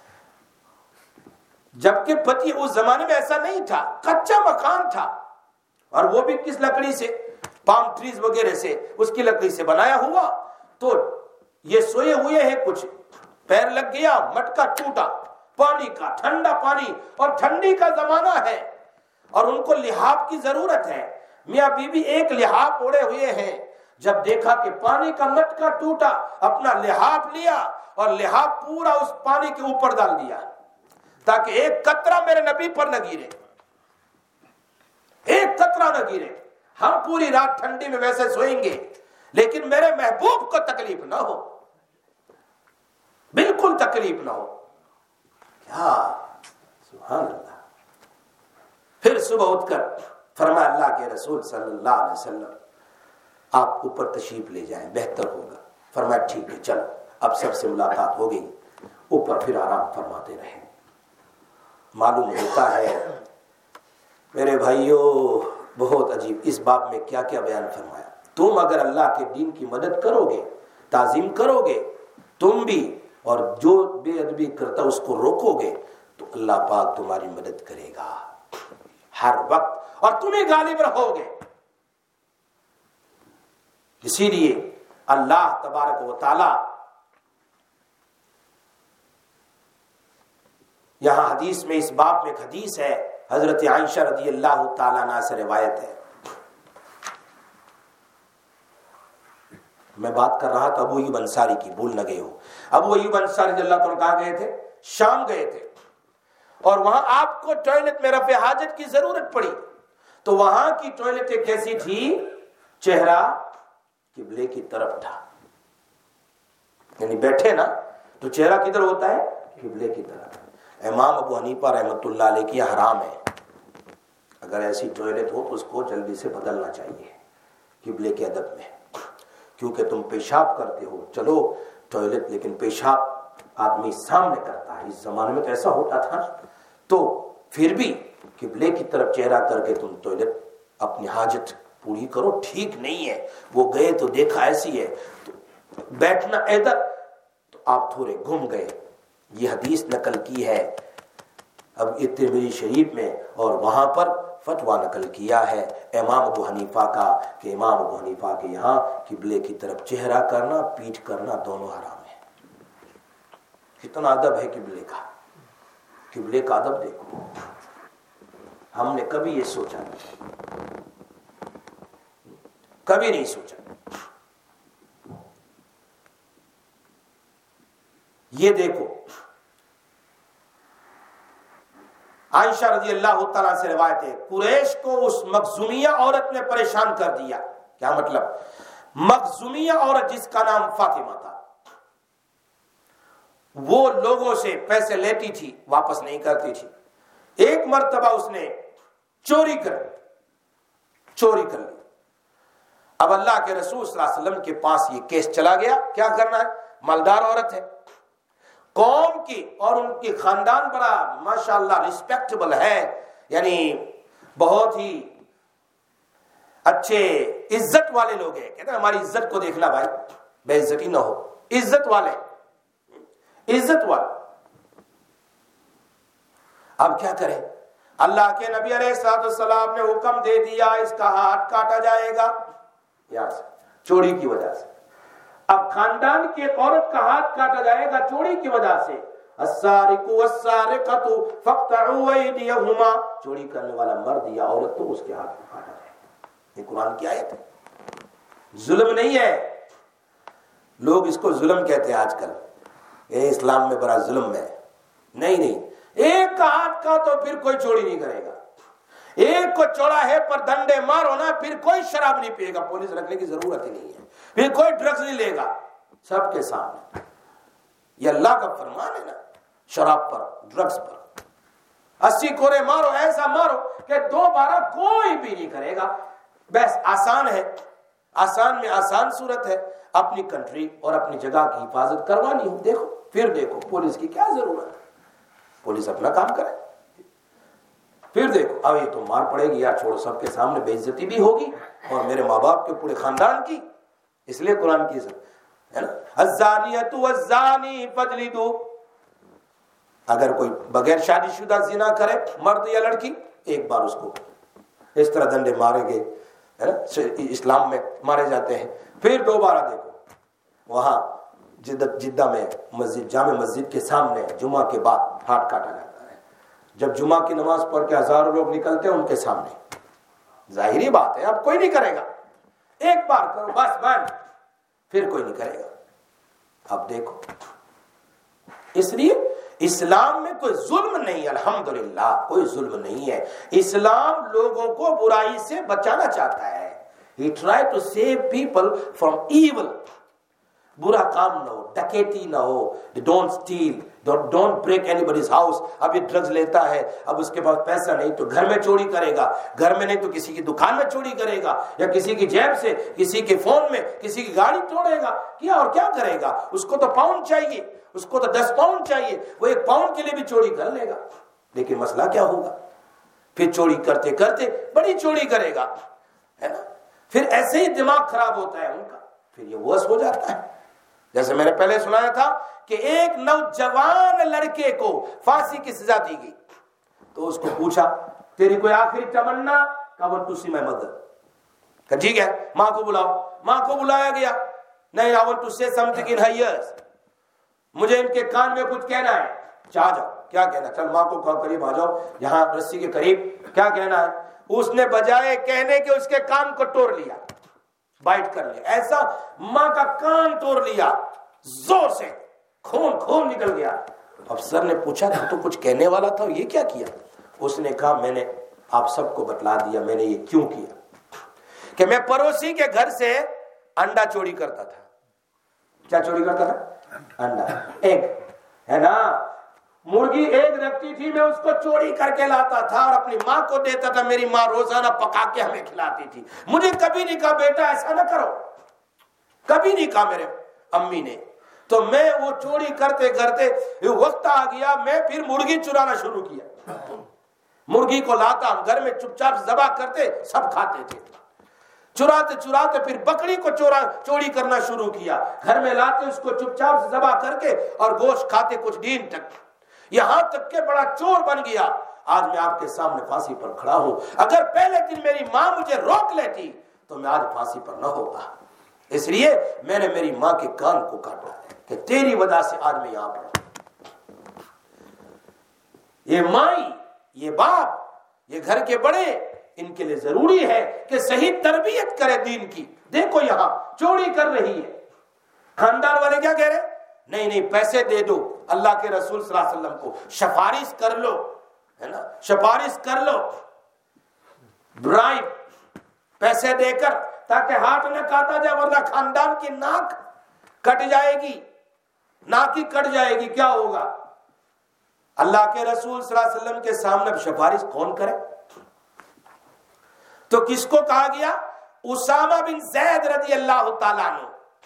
جبکہ پتی اس زمانے میں ایسا نہیں تھا، کچا مکان تھا، اور وہ بھی کس لکڑی سے، پام ٹریز وغیرہ سے، اس کی لکڑی سے بنایا ہوا۔ تو یہ سوئے ہوئے ہیں، کچھ پیر لگ گیا، مٹکا ٹوٹا، پانی کا ٹھنڈا پانی، اور ٹھنڈی کا زمانہ ہے اور ان کو لحاف کی ضرورت ہے، میاں بیوی ایک لحاف اوڑے ہوئے ہیں۔ جب دیکھا کہ پانی کا مٹکا ٹوٹا، اپنا لحاف لیا اور لحاف پورا اس پانی کے اوپر ڈال دیا تاکہ ایک قطرہ میرے نبی پر نہ گرے، ایک قطرہ نہ گرے۔ ہم پوری رات ٹھنڈی میں ویسے سوئیں گے لیکن میرے محبوب کو تکلیف نہ ہو، بالکل تکلیف نہ ہو۔ کیا سبحان اللہ۔ پھر صبح اٹھ کر فرمایا اللہ کے رسول صلی اللہ علیہ وسلم آپ اوپر تشریف لے جائیں، بہتر ہوگا۔ فرمایا ٹھیک ہے چلو، اب سب سے ملاقات ہو گئی، اوپر پھر آرام فرماتے رہے۔ معلوم ہوتا ہے میرے بھائیوں، بہت عجیب، اس باب میں کیا کیا بیان فرمایا۔ تم اگر اللہ کے دین کی مدد کرو گے، تعظیم کرو گے تم بھی، اور جو بے ادبی کرتا اس کو روکو گے تو اللہ پاک تمہاری مدد کرے گا ہر وقت، اور تمہیں غالب رہو گے۔ اسی لیے اللہ تبارک و تعالی یہاں حدیث میں، اس باب میں ایک حدیث ہے، حضرت عائشہ رضی اللہ تعالیٰ عنہا سے روایت ہے۔ میں بات کر رہا تھا ابو ایوب انصاری کی، بھول نہ گئے ہو۔ ابو ایوب انصاری رضی اللہ تعالیٰ کہاں گئے تھے؟ شام گئے تھے، اور وہاں آپ کو ٹوائلٹ میں رفع حاجت کی ضرورت پڑی، تو وہاں کی ٹوائلٹیں کیسی تھی؟ چہرہ قبلے کی طرف تھا، یعنی بیٹھے نا تو چہرہ کدھر ہوتا ہے؟ قبلے کی طرف۔ امام ابو حنیفہ رحمۃ اللہ علیہ کی حرام ہے، اگر ایسی ٹوائلٹ ہو تو اس کو جلدی سے بدلنا چاہیے قبلے کے ادب میں، کیونکہ تم پیشاب کرتے ہو، چلو ٹوائلٹ، لیکن پیشاب آدمی سامنے کرتا ہے، اس زمانے میں تو ایسا ہوتا تھا، تو پھر بھی قبلے کی طرف چہرہ کر کے تم ٹوائلٹ اپنی حاجت پوری کرو، ٹھیک نہیں ہے۔ وہ گئے تو دیکھا ایسی ہے، تو بیٹھنا ادھر، تو آپ تھوڑے گھوم گئے۔ یہ حدیث نقل کی ہے اب ترمذی شریف میں، اور وہاں پر فتویٰ نقل کیا ہے امام ابو حنیفہ کا کہ امام ابو حنیفہ کے یہاں قبلے کی طرف چہرہ کرنا، پیٹھ کرنا دونوں حرام ہے۔ کتنا ادب ہے قبلے کا، قبلے کا ادب دیکھو۔ ہم نے کبھی یہ سوچا نہیں، کبھی نہیں سوچا۔ یہ دیکھو عائشہ رضی اللہ تعالیٰ سے روایت ہے، قریش کو اس مخزومیہ عورت نے پریشان کر دیا۔ کیا مطلب؟ مخزومیہ عورت جس کا نام فاطمہ تھا، وہ لوگوں سے پیسے لیتی تھی، واپس نہیں کرتی تھی۔ ایک مرتبہ اس نے چوری کر لی، اب اللہ کے رسول صلی اللہ علیہ وسلم کے پاس یہ کیس چلا گیا. کیا کرنا ہے؟ مالدار عورت ہے, قوم کی اور ان کی خاندان بڑا ماشاءاللہ ریسپیکٹیبل ہے, یعنی بہت ہی اچھے عزت والے لوگ ہیں. کہتے ہیں ہماری عزت کو دیکھنا بھائی, بے عزتی نہ ہو, عزت والے, عزت والے. اب کیا کریں؟ اللہ کے نبی علیہ السلام نے حکم دے دیا اس کا ہاتھ کاٹا جائے گا, یہاں سے چوری کی وجہ سے. اب خاندان کی ایک عورت کا ہاتھ کاٹا جائے گا چوری کی وجہ سے. السارق والسارقۃ فاقطعوا ایدیہما, چوری کرنے والا مرد یا عورت تو اس کے ہاتھ کو کاٹا جائے گا. یہ قرآن کی آیت ہے, ظلم نہیں ہے. لوگ اس کو ظلم کہتے ہیں آج کل, یہ اسلام میں بڑا ظلم ہے. نہیں, ایک کا ہاتھ کا تو پھر کوئی چوری نہیں کرے گا. ایک کو چوراہے پر ڈنڈے مارو نا, پھر کوئی شراب نہیں پیے گا, پولیس رکھنے کی ضرورت ہی نہیں ہے. پھر کوئی ڈرگز نہیں لے گا, سب کے سامنے. یہ اللہ کا فرمان ہے نا, شراب پر, ڈرگز پر 80 کورے مارو, ایسا مارو کہ دوبارہ کوئی بھی نہیں کرے گا. بس آسان ہے, آسان میں آسان صورت ہے. اپنی کنٹری اور اپنی جگہ کی حفاظت کروانی ہو, دیکھو پھر دیکھو پولیس کی کیا ضرورت ہے. پولیس اپنا کام کرے, پھر دیکھو. اب یہ تو مار پڑے گی, یا چھوڑو, سب کے سامنے بے عزتی بھی ہوگی اور میرے ماں باپ کے پورے خاندان کی. اس لیے قرآن کی ہے نا, الزانیۃ والزانی فجلدوا. اگر کوئی بغیر شادی شدہ زنا کرے, مرد یا لڑکی, ایک بار اس کو اس طرح ڈنڈے مارے گئے, اسلام میں مارے جاتے ہیں. پھر دوبارہ دیکھو وہاں جدہ میں مسجد, جامع مسجد کے سامنے جمعہ کے بعد ہاتھ کاٹا جاتا ہے. جب جمعہ کی نماز پڑھ کے ہزاروں لوگ نکلتے ہیں ان کے سامنے, ظاہری بات ہے اب کوئی نہیں کرے گا. ایک بار کرو بس بن, پھر کوئی نہیں کرے گا. اب دیکھو, اس لیے اسلام میں کوئی ظلم نہیں, الحمدللہ کوئی ظلم نہیں ہے. اسلام لوگوں کو برائی سے بچانا چاہتا ہے. He tried to save people from evil. برا کام نہ ہو, ڈکیتی نہ ہو, don't steal, don't break anybody's house. اب یہ ڈرگز لیتا ہے, اب اس کے پاس پیسہ نہیں تو گھر میں چوری کرے گا, گھر میں نہیں تو کسی کی دکان میں چوری کرے گا, یا کسی کی جیب سے, کسی کے فون میں, کسی کی گاڑی توڑے گا. کیا اور کیا کرے گا؟ اس کو تو پاؤنڈ چاہیے, اس کو تو 10 پاؤنڈ چاہیے, وہ 1 پاؤنڈ کے لیے بھی چوری کر لے گا. لیکن مسئلہ کیا ہوگا؟ پھر چوری کرتے کرتے بڑی چوری کرے گا, ہے نا. پھر ایسے ہی دماغ خراب ہوتا ہے ان کا, پھر یہ ورس ہو جاتا ہے. جیسے میں نے پہلے سنایا تھا کہ ایک نوجوان لڑکے کو پھانسی کی سزا دی گئی, تو اس کو پوچھا تیری کوئی آخری تمنا؟ کہا I want to see my mother. کہ ٹھیک ہے ماں کو بلاؤ. ماں کو بلایا گیا, نہیں I want to say something in her ears, مجھے ان کے کان میں کچھ کہنا ہے. چاہ جاؤ, کیا کہنا؟ چل ماں کو قریب آ جاؤ, یہاں رسی کے قریب, کیا کہنا ہے؟ اس نے بجائے کہنے کے اس کے کان کو توڑ لیا, بائٹ کر لیا, ایسا ماں کا کان توڑ لیا زور سے, خون نکل گیا. افسر نے پوچھا تو کچھ کہنے والا تھا, یہ کیا کیا؟ اس نے کہا میں نے آپ سب کو بتلا دیا میں نے یہ کیوں کیا, کہ میں پڑوسی کے گھر سے انڈا چوری کرتا تھا. کیا چوری کرتا تھا؟ انڈا, ایگ, ہے نا, مرغی ایک رکھتی تھی, میں اس کو چوری کر کے لاتا تھا اور اپنی ماں کو دیتا تھا. میری ماں روزانہ پکا کے ہمیں کھلاتی تھی. مجھے کبھی نہیں کہا بیٹا ایسا نہ کرو, کبھی نہیں کہا میرے امی نے. تو میں وہ چوری کرتے کرتے وقت آ گیا, میں پھر مرغی چرانا شروع کیا. مرغی کو لاتا, گھر میں چپ چاپ ذبح کرتے, سب کھاتے تھے. چراتے چراتے پھر بکری کو چوری کرنا شروع کیا, گھر میں لاتے, اس کو چپ چاپ ذبح کر کے اور گوشت کھاتے کچھ دن تک, یہاں تک کہ بڑا چور بن گیا. آج میں آپ کے سامنے پھانسی پر کھڑا ہوں. اگر پہلے دن میری ماں مجھے روک لیتی تو میں آج پھانسی پر نہ ہوتا. اس لیے میں نے میری ماں کے کان کو کاٹا کہ تیری وجہ سے آج میں یہاں پر ہوں. یہ مائی, یہ باپ, یہ گھر کے بڑے, ان کے لیے ضروری ہے کہ صحیح تربیت کرے دین کی. دیکھو یہاں چوری کر رہی ہے, خاندان والے کیا کہہ رہے؟ نہیں پیسے دے دو. اللہ کے رسول صلی اللہ علیہ وسلم کو سفارش کر لو, ہے نا, سفارش کر لو, برائب, پیسے دے کر, تاکہ ہاتھ نہ کاٹا جائے, ورنہ خاندان کی ناک کٹ جائے گی, ناک ہی کٹ جائے گی. کیا ہوگا؟ اللہ کے رسول صلی اللہ علیہ وسلم کے سامنے سفارش کون کرے؟ تو کس کو کہا گیا؟ اسامہ بن زید رضی اللہ تعالیٰ عنہ.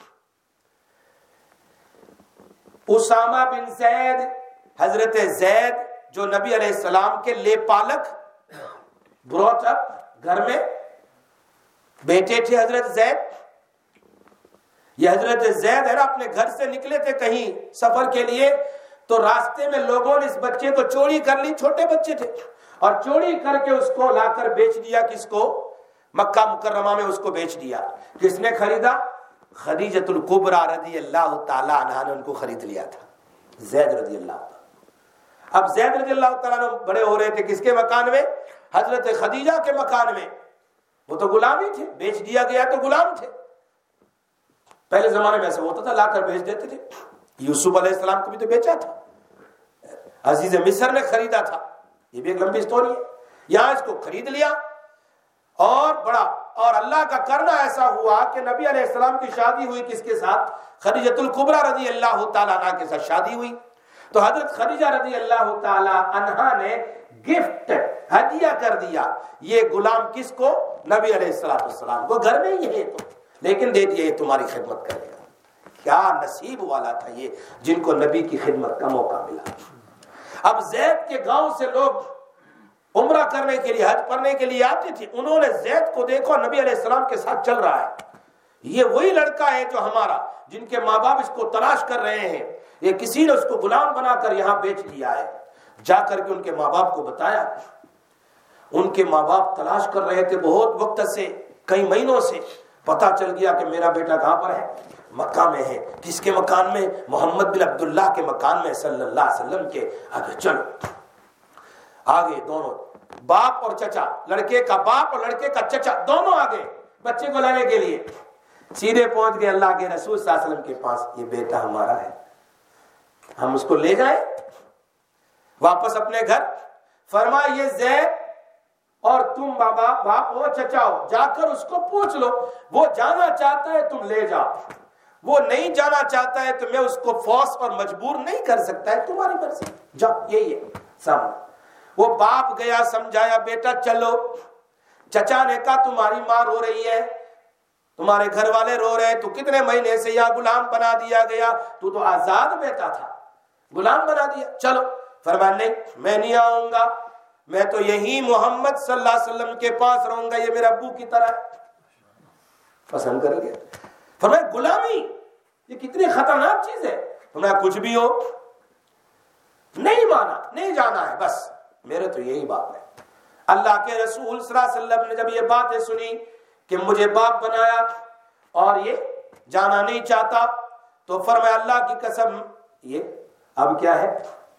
اسامہ بن زید، حضرت زید جو نبی علیہ السلام کے لے پالک بروٹ اپ گھر میں بیٹے تھے حضرت زید. یہ حضرت زید ہے نا اپنے گھر سے نکلے تھے کہیں سفر کے لیے، تو راستے میں لوگوں نے اس بچے کو چوری کر لی، چھوٹے بچے تھے، اور چوری کر کے اس کو لا کر بیچ دیا. کس کو؟ مکہ مکرمہ میں اس کو بیچ دیا. کس نے خریدا؟ خدیجۃ الکبریٰ رضی اللہ تعالیٰ عنہا نے ان کو خرید لیا تھا. زید رضی اللہ تعالیٰ. اب زید رضی اللہ تعالیٰ عنہ بڑے ہو رہے تھے کس کے مکان میں؟ حضرت خدیجہ کے مکان میں. وہ تو غلام ہی تھے، بیچ دیا گیا تو غلام تھے. پہلے زمانے میں ایسا ہوتا تھا، لا کر بیچ دیتے تھے. یوسف علیہ السلام کو بھی تو بیچا تھا، عزیز مصر نے خریدا تھا. یہ بھی ایک لمبی سٹوری ہے. یہاں اس کو خرید لیا اور بڑا، اور اللہ کا کرنا ایسا ہوا کہ نبی علیہ السلام کی شادی ہوئی کس کے ساتھ؟ خدیجۃ الکبریٰ رضی اللہ تعالیٰ عنہا کے ساتھ شادی ہوئی. تو حضرت خدیجہ رضی اللہ تعالیٰ عنہا نے گفٹ ہدیہ کر دیا یہ غلام. کس کو؟ نبی علیہ السلام کو. گھر میں ہی ہے تو، لیکن دے دیا یہ تمہاری خدمت کرے گا. کیا نصیب والا تھا یہ جن کو نبی کی خدمت کا موقع ملا. اب زید کے گاؤں سے لوگ عمرہ کرنے کے لیے، حج پڑھنے کے لیے آتے تھے. انہوں نے زید کو دیکھو نبی علیہ السلام کے ساتھ چل رہا ہے، یہ وہی لڑکا ہے جو ہمارا، جن کے ماں باپ اس کو تلاش کر رہے ہیں. یہ کسی نے اس کو غلام بنا کر یہاں بیچ دیا ہے. جا کر کے ان کے ماں باپ کو بتایا. ان کے ماں باپ تلاش کر رہے تھے بہت وقت سے، کئی مہینوں سے. پتا چل گیا کہ میرا بیٹا کہاں پر ہے؟ مکہ میں ہے. کس کے مکان میں؟ محمد بن عبداللہ کے مکان میں صلی اللہ علیہ وسلم کے. آگے چلو، آگے دونوں باپ اور چچا، لڑکے کا باپ اور لڑکے کا چچا دونوں آگے بچے کو لانے کے لیے. سیدھے پہنچ گئے اللہ کے رسول صلی اللہ علیہ وسلم کے پاس. یہ بیٹا ہمارا ہے، ہم اس کو لے جائیں واپس اپنے گھر. فرمایا یہ زید اور تم بابا باپ ہو چچا ہو، جا کر اس کو پوچھ لو، وہ جانا چاہتا ہے تم لے جاؤ، وہ نہیں جانا چاہتا ہے تو میں اس کو فورس اور مجبور نہیں کر سکتا ہے، تمہاری مرضی، جاؤ. یہی ہے سامنے. وہ باپ گیا، سمجھایا بیٹا چلو. چچا نے کہا تمہاری ماں رو رہی ہے، تمہارے گھر والے رو رہے ہیں، تو کتنے مہینے سے یا غلام بنا دیا گیا، تو آزاد بیٹا تھا، غلام بنا دیا. چلو. فرمایا نہیں میں نہیں آؤں گا، میں تو یہی محمد صلی اللہ علیہ وسلم کے پاس رہوں گا، یہ میرے ابو کی طرح ہے. پسند کر لیا. فرمایا غلامی یہ کتنی خطرناک چیز ہے. فرمایا کچھ بھی ہو نہیں مانا، نہیں جانا ہے، بس میرے تو یہی بات ہے. اللہ کے رسول صلی اللہ علیہ وسلم نے جب یہ باتیں سنی کہ مجھے باپ بنایا اور یہ جانا نہیں چاہتا، تو فرمایا اللہ کی قسم یہ اب کیا ہے،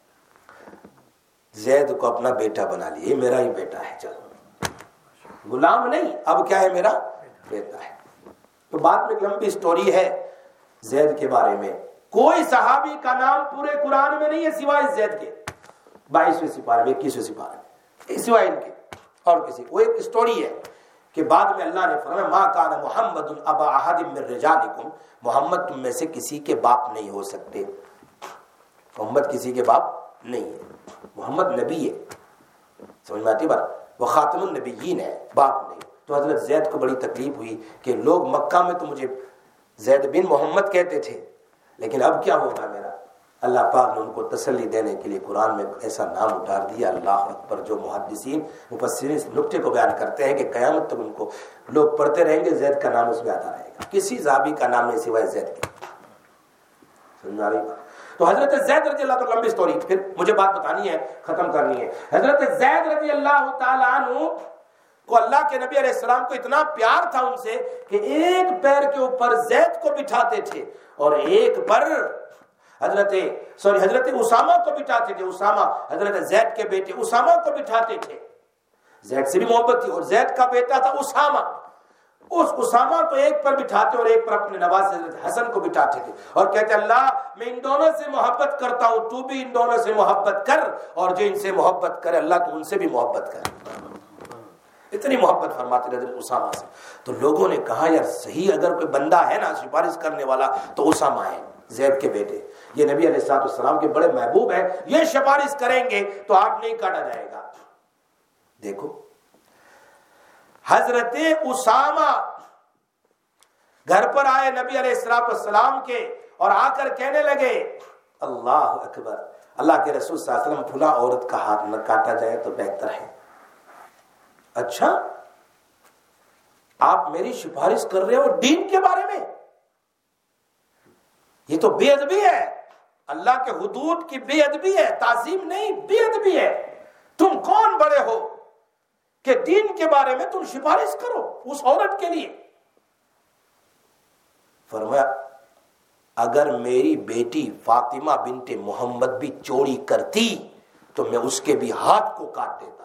زید کو اپنا بیٹا بنا لیا، یہ میرا ہی بیٹا ہے، چلو غلام نہیں، اب کیا ہے، میرا بیٹا ہے. تو بعد میں لمبی سٹوری ہے زید کے بارے میں. کوئی صحابی کا نام پورے قرآن میں نہیں ہے سوائے زید کے. 22ویں سپارے میں، 21ویں سپارے میں، سوائے ان کے اور کسی. وہ ایک سٹوری ہے کہ بعد میں اللہ نے فرمایا ما کان محمد ابا احد من رجالکم، محمد تم میں سے کسی کے باپ نہیں ہو سکتے. محمد کسی کے باپ نہیں ہے، محمد نبی ہے. سمجھ میں آتی بات؟ وہ خاتم النبیین ہے، باپ نہیں. تو حضرت زید کو بڑی تکلیف ہوئی کہ لوگ مکہ میں تو مجھے زید بن محمد کہتے تھے، لیکن اب کیا ہوگا میرا. اللہ پاک نے ان کو تسلی دینے کے لیے قرآن میں ایسا نام اتار دیا، اللہ اکبر، جو محدثین مفسرین اس نکتے کو بیان کرتے ہیں کہ قیامت تک ان کو لوگ پڑھتے رہیں گے، زید کا نام اس میں آتا رہے گا. کسی صحابی کا نام نہیں سوائے زید کے. سمجھ آ رہی بات؟ تو حضرت زید رضی اللہ تعالیٰ، لمبی سٹوری، پھر مجھے بات بتانی ہے، ختم کرنی ہے. حضرت زید رضی اللہ تعالیٰ عنہ کو اللہ کے نبی علیہ السلام کو اتنا پیار تھا ان سے کہ ایک پیر کے اوپر زید کو بٹھاتے تھے اور ایک پر حضرت اسامہ کو بٹھاتے تھے. اسامہ حضرت زید کے بیٹے اسامہ کو بٹھاتے تھے. زید سے بھی محبت تھی، اور زید کا بیٹا تھا اسامہ. اس اسامہ کو ایک پر بٹھاتے اور ایک پر اپنے نواز حضرت حسن کو بٹھاتے تھے اور کہتے اللہ میں ان دونوں سے محبت کرتا ہوں، تو بھی ان دونوں سے محبت کر، اور جو ان سے محبت کرے اللہ تو ان سے بھی محبت کر. اتنی محبت فرماتے تھے حضرت اسامہ سے. تو لوگوں نے کہا یار صحیح اگر کوئی بندہ ہے نا سفارش کرنے والا تو اسامہ ہے، زید کے بیٹے. یہ نبی علیہ السلام کے بڑے محبوب ہیں، یہ سفارش کریں گے تو آپ نہیں کاٹا جائے گا. دیکھو حضرت اسامہ گھر پر آئے نبی علیہ السلام کے اور آ کر کہنے لگے اللہ اکبر، اللہ کے رسول صلی اللہ علیہ وسلم، پھلا عورت کا ہاتھ نہ کاٹا جائے تو بہتر ہے۔ اچھا آپ میری سفارش کر رہے ہو دین کے بارے میں؟ یہ تو بے ادبی ہے، اللہ کے حدود کی بے ادبی ہے، تعظیم نہیں، بے ادبی ہے۔ تم کون بڑے ہو کہ دین کے بارے میں تم سفارش کرو اس عورت کے لیے؟ فرمایا اگر میری بیٹی فاطمہ بنت محمد بھی چوری کرتی تو میں اس کے بھی ہاتھ کو کاٹ دیتا۔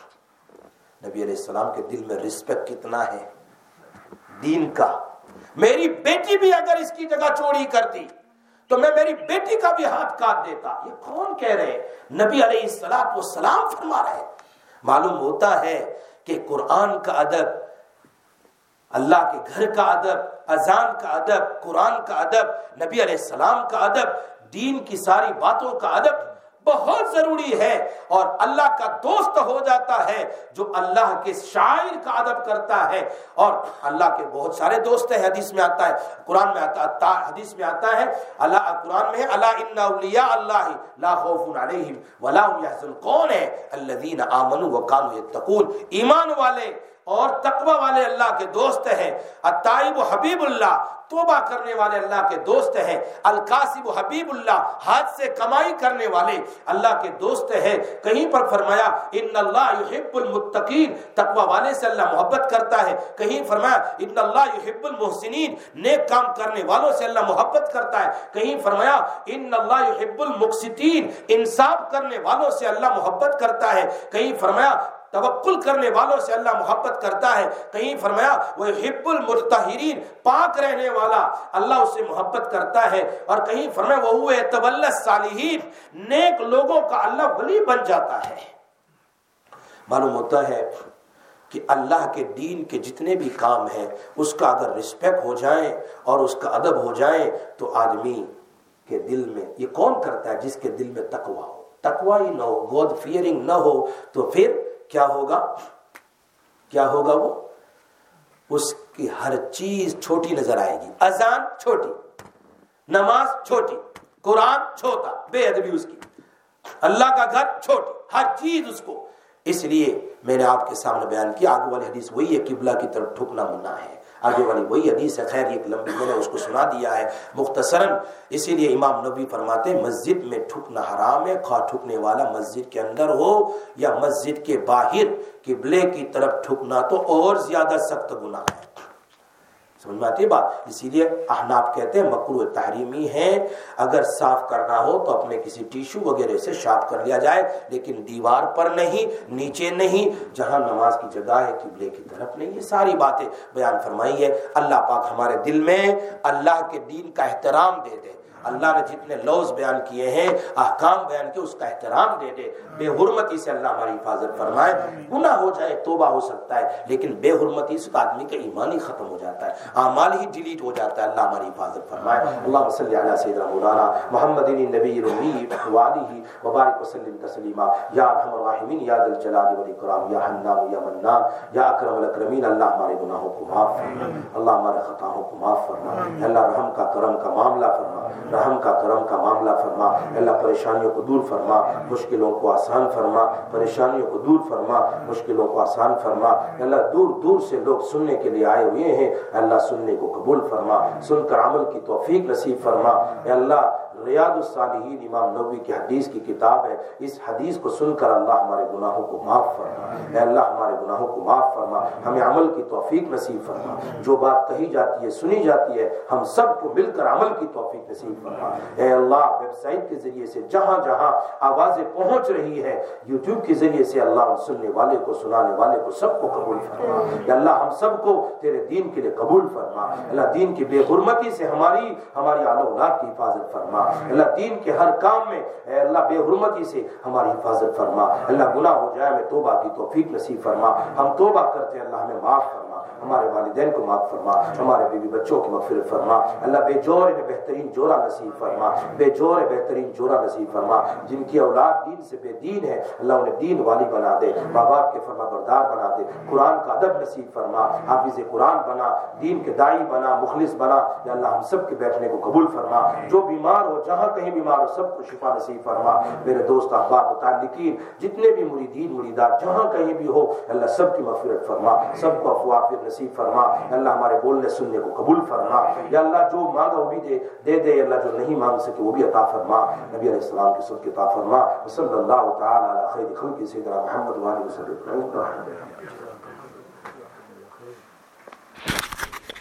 نبی علیہ السلام کے دل میں رسپیکٹ کتنا ہے دین کا۔ میری بیٹی بھی اگر اس کی جگہ چوری کرتی تو میں میری بیٹی کا بھی ہاتھ کاٹ دیتا۔ یہ کون کہہ رہے ہیں؟ نبی علیہ السلام فرما رہے ہیں۔ معلوم ہوتا ہے کہ قرآن کا ادب، اللہ کے گھر کا ادب، اذان کا ادب، قرآن کا ادب، نبی علیہ السلام کا ادب، دین کی ساری باتوں کا ادب بہت ضروری ہے۔ اور اللہ کا دوست ہو جاتا ہے جو اللہ کے شاعر کا ادب کرتا ہے۔ اور اللہ کے بہت سارے دوست ہیں، حدیث میں آتا ہے، قرآن میں آتا ہے، حدیث میں آتا ہے، اللہ قرآن میں ہے الا ان اولیاء اللہ لا خوف علیہم ولا هم يحزنون۔ کون ہے؟ الذین آمنوا وکانوا یتقون، ایمان والے اور تقوی والے اللہ کے دوست ہیں۔ التائب حبیب اللہ، توبہ کرنے والے اللہ کے دوست ہیں۔ الکاسب حبیب اللہ، ہاتھ سے کمائی کرنے والے اللہ کے دوست ہیں۔ کہیں پر فرمایا ان اللہ یحب المتقین، تقوی والے سے اللہ محبت کرتا ہے۔ کہیں فرمایا ان اللہ یحب المحسنین، نیک کام کرنے والوں سے اللہ محبت کرتا ہے۔ کہیں فرمایا ان اللہ یحب المقسطین، انصاف کرنے والوں سے اللہ محبت کرتا ہے۔ کہیں فرمایا توکل کرنے والوں سے اللہ محبت کرتا ہے۔ کہیں فرمایا وَيُحِبُّ الْمُطَّهِرِينَ، پاک رہنے والا اللہ اس سے محبت کرتا ہے۔ اور کہیں فرمایا وَهُوَ يَتَوَلَّى الصَّالِحِينَ، نیک لوگوں کا اللہ ولی بن جاتا ہے۔ معلوم ہوتا ہے کہ اللہ کے دین کے جتنے بھی کام ہیں اس کا اگر رسپیکٹ ہو جائیں اور اس کا ادب ہو جائیں تو آدمی کے دل میں، یہ کون کرتا ہے؟ جس کے دل میں تقوی ہو، تقوی ہی نہ ہو، گاڈ فیئرنگ نہ ہو تو پھر کیا ہوگا؟ کیا ہوگا؟ وہ اس کی ہر چیز چھوٹی نظر آئے گی۔ اذان چھوٹی، نماز چھوٹی، قرآن چھوٹا، بے ادبی اس کی، اللہ کا گھر چھوٹی، ہر چیز اس کو۔ اس لیے میں نے آپ کے سامنے بیان کیا، آگے والی حدیث وہی ہے، قبلہ کی طرف ٹھکنا منع ہے، آگے والی وہی حدیث ہے۔ خیر ایک لمبی میں نے اس کو سنا دیا ہے مختصراً، اسی لیے امام نبوی فرماتے ہیں مسجد میں ٹھکنا حرام ہے، خواہ ٹھکنے والا مسجد کے اندر ہو یا مسجد کے باہر، قبلے کی طرف ٹھکنا تو اور زیادہ سخت گناہ ہے۔ سمجھ میں آتی ہے بات؟ اسی لیے احناف کہتے ہیں مکروہ تحریمی ہے، اگر صاف کرنا ہو تو اپنے کسی ٹیشو وغیرہ سے صاف کر لیا جائے، لیکن دیوار پر نہیں، نیچے نہیں، جہاں نماز کی جگہ ہے قبلے کی طرف نہیں۔ یہ ساری باتیں بیان فرمائی ہے۔ اللہ پاک ہمارے دل میں اللہ کے دین کا احترام دے دے، اللہ نے جتنے لوز بیان کیے ہیں، احکام بیان کیے، اس کا احترام دے دے۔ بے حرمتی سے اللہ ہماری حفاظت فرمائے۔ گناہ ہو جائے توبہ ہو سکتا ہے، لیکن بے حرمتی سے آدمی کا ایمان ہی ختم ہو جاتا ہے، اعمال ہی ڈیلیٹ ہو جاتا ہے۔ اللہ ہماری حفاظت فرمائے۔ اللہم صلی علی سیدنا مولانا محمد النبی الأمی وآلہ وبارک وسلم تسلیما۔ یا ارحم الراحمین، یا ذی الجلال والاکرام، یا حنان یا منان، یا اکرم الاکرمین۔ اللہ ہمارے گناہوں کو معاف فرما، اللہ ہمارے خطاؤں کو معاف فرما۔ اللہ رحم کا کرم کا معاملہ فرما، رحم کا کرم کا معاملہ فرما۔ اللہ پریشانیوں کو دور فرما، مشکلوں کو آسان فرما، پریشانیوں کو دور فرما، مشکلوں کو آسان فرما۔ اللہ دور دور سے لوگ سننے کے لیے آئے ہوئے ہیں، اللہ سننے کو قبول فرما، سن کر عمل کی توفیق نصیب فرما۔ اے اللہ ریاض الصالحین امام نووی کی حدیث کی کتاب ہے، اس حدیث کو سن کر اللہ ہمارے گناہوں کو معاف فرما۔ اے اللہ ہمارے گناہوں کو معاف فرما، ہمیں عمل کی توفیق نصیب فرما۔ جو بات کہی جاتی ہے، سنی جاتی ہے، ہم سب کو مل کر عمل کی توفیق نصیب فرما۔ اے اللہ ویب سائٹ کے ذریعے سے جہاں جہاں آوازیں پہنچ رہی ہے، یوٹیوب کے ذریعے سے اللہ سننے والے کو، سنانے والے کو، سب کو قبول فرما۔ اے اللہ ہم سب کو تیرے دین کے لیے قبول فرما۔ اللہ دین کی بے حرمتی سے ہماری آل اولاد کی حفاظت فرما۔ اللہ دین کے ہر کام میں اے اللہ بے حرمتی سے ہماری حفاظت فرما۔ اللہ گناہ ہو جائے میں توبہ کی توفیق نصیب فرما۔ ہم توبہ کرتے ہیں، اللہ ہمیں معاف فرما۔ فرما, ہمارے والدین کو معاف فرما, ہمارے بیوی بچوں کی مغفرت فرما. اللہ بے جور انہیں بہترین جوڑا نصیب فرما, بے جور بہترین جوڑا نصیب فرما. جن کی اولاد دین سے بے دین ہے اللہ انہیں دین والی بنا دے, ماں باپ کے فرما بردار بنا دے, قرآن کا ادب نصیب فرما, حافظ قرآن بنا, دین کے داعی بنا, مخلص بنا. یا اللہ ہم سب کے بیٹھنے کو قبول فرما, جو بیمار ہو جہاں کہیں بیمار ہو سب کو شفا نصیب فرما. میرے دوست احباب متعلقین جتنے بھی مریدین مریدات جہاں کہیں بھی ہو اللہ سب کی مغفرت فرما, سب کو عفو عافیت نصیب فرما. اللہ ہمارے بولنے سننے کو قبول فرما. یا اللہ جو مانگا وہ بھی دے دے, اللہ جو نہیں مانگ سکے وہ بھی عطا فرما. نبی علیہ السلام کی صحبت عطا فرما. صلی اللہ تعالی علی خیر خلق سیدنا محمد و آلہ وسلم.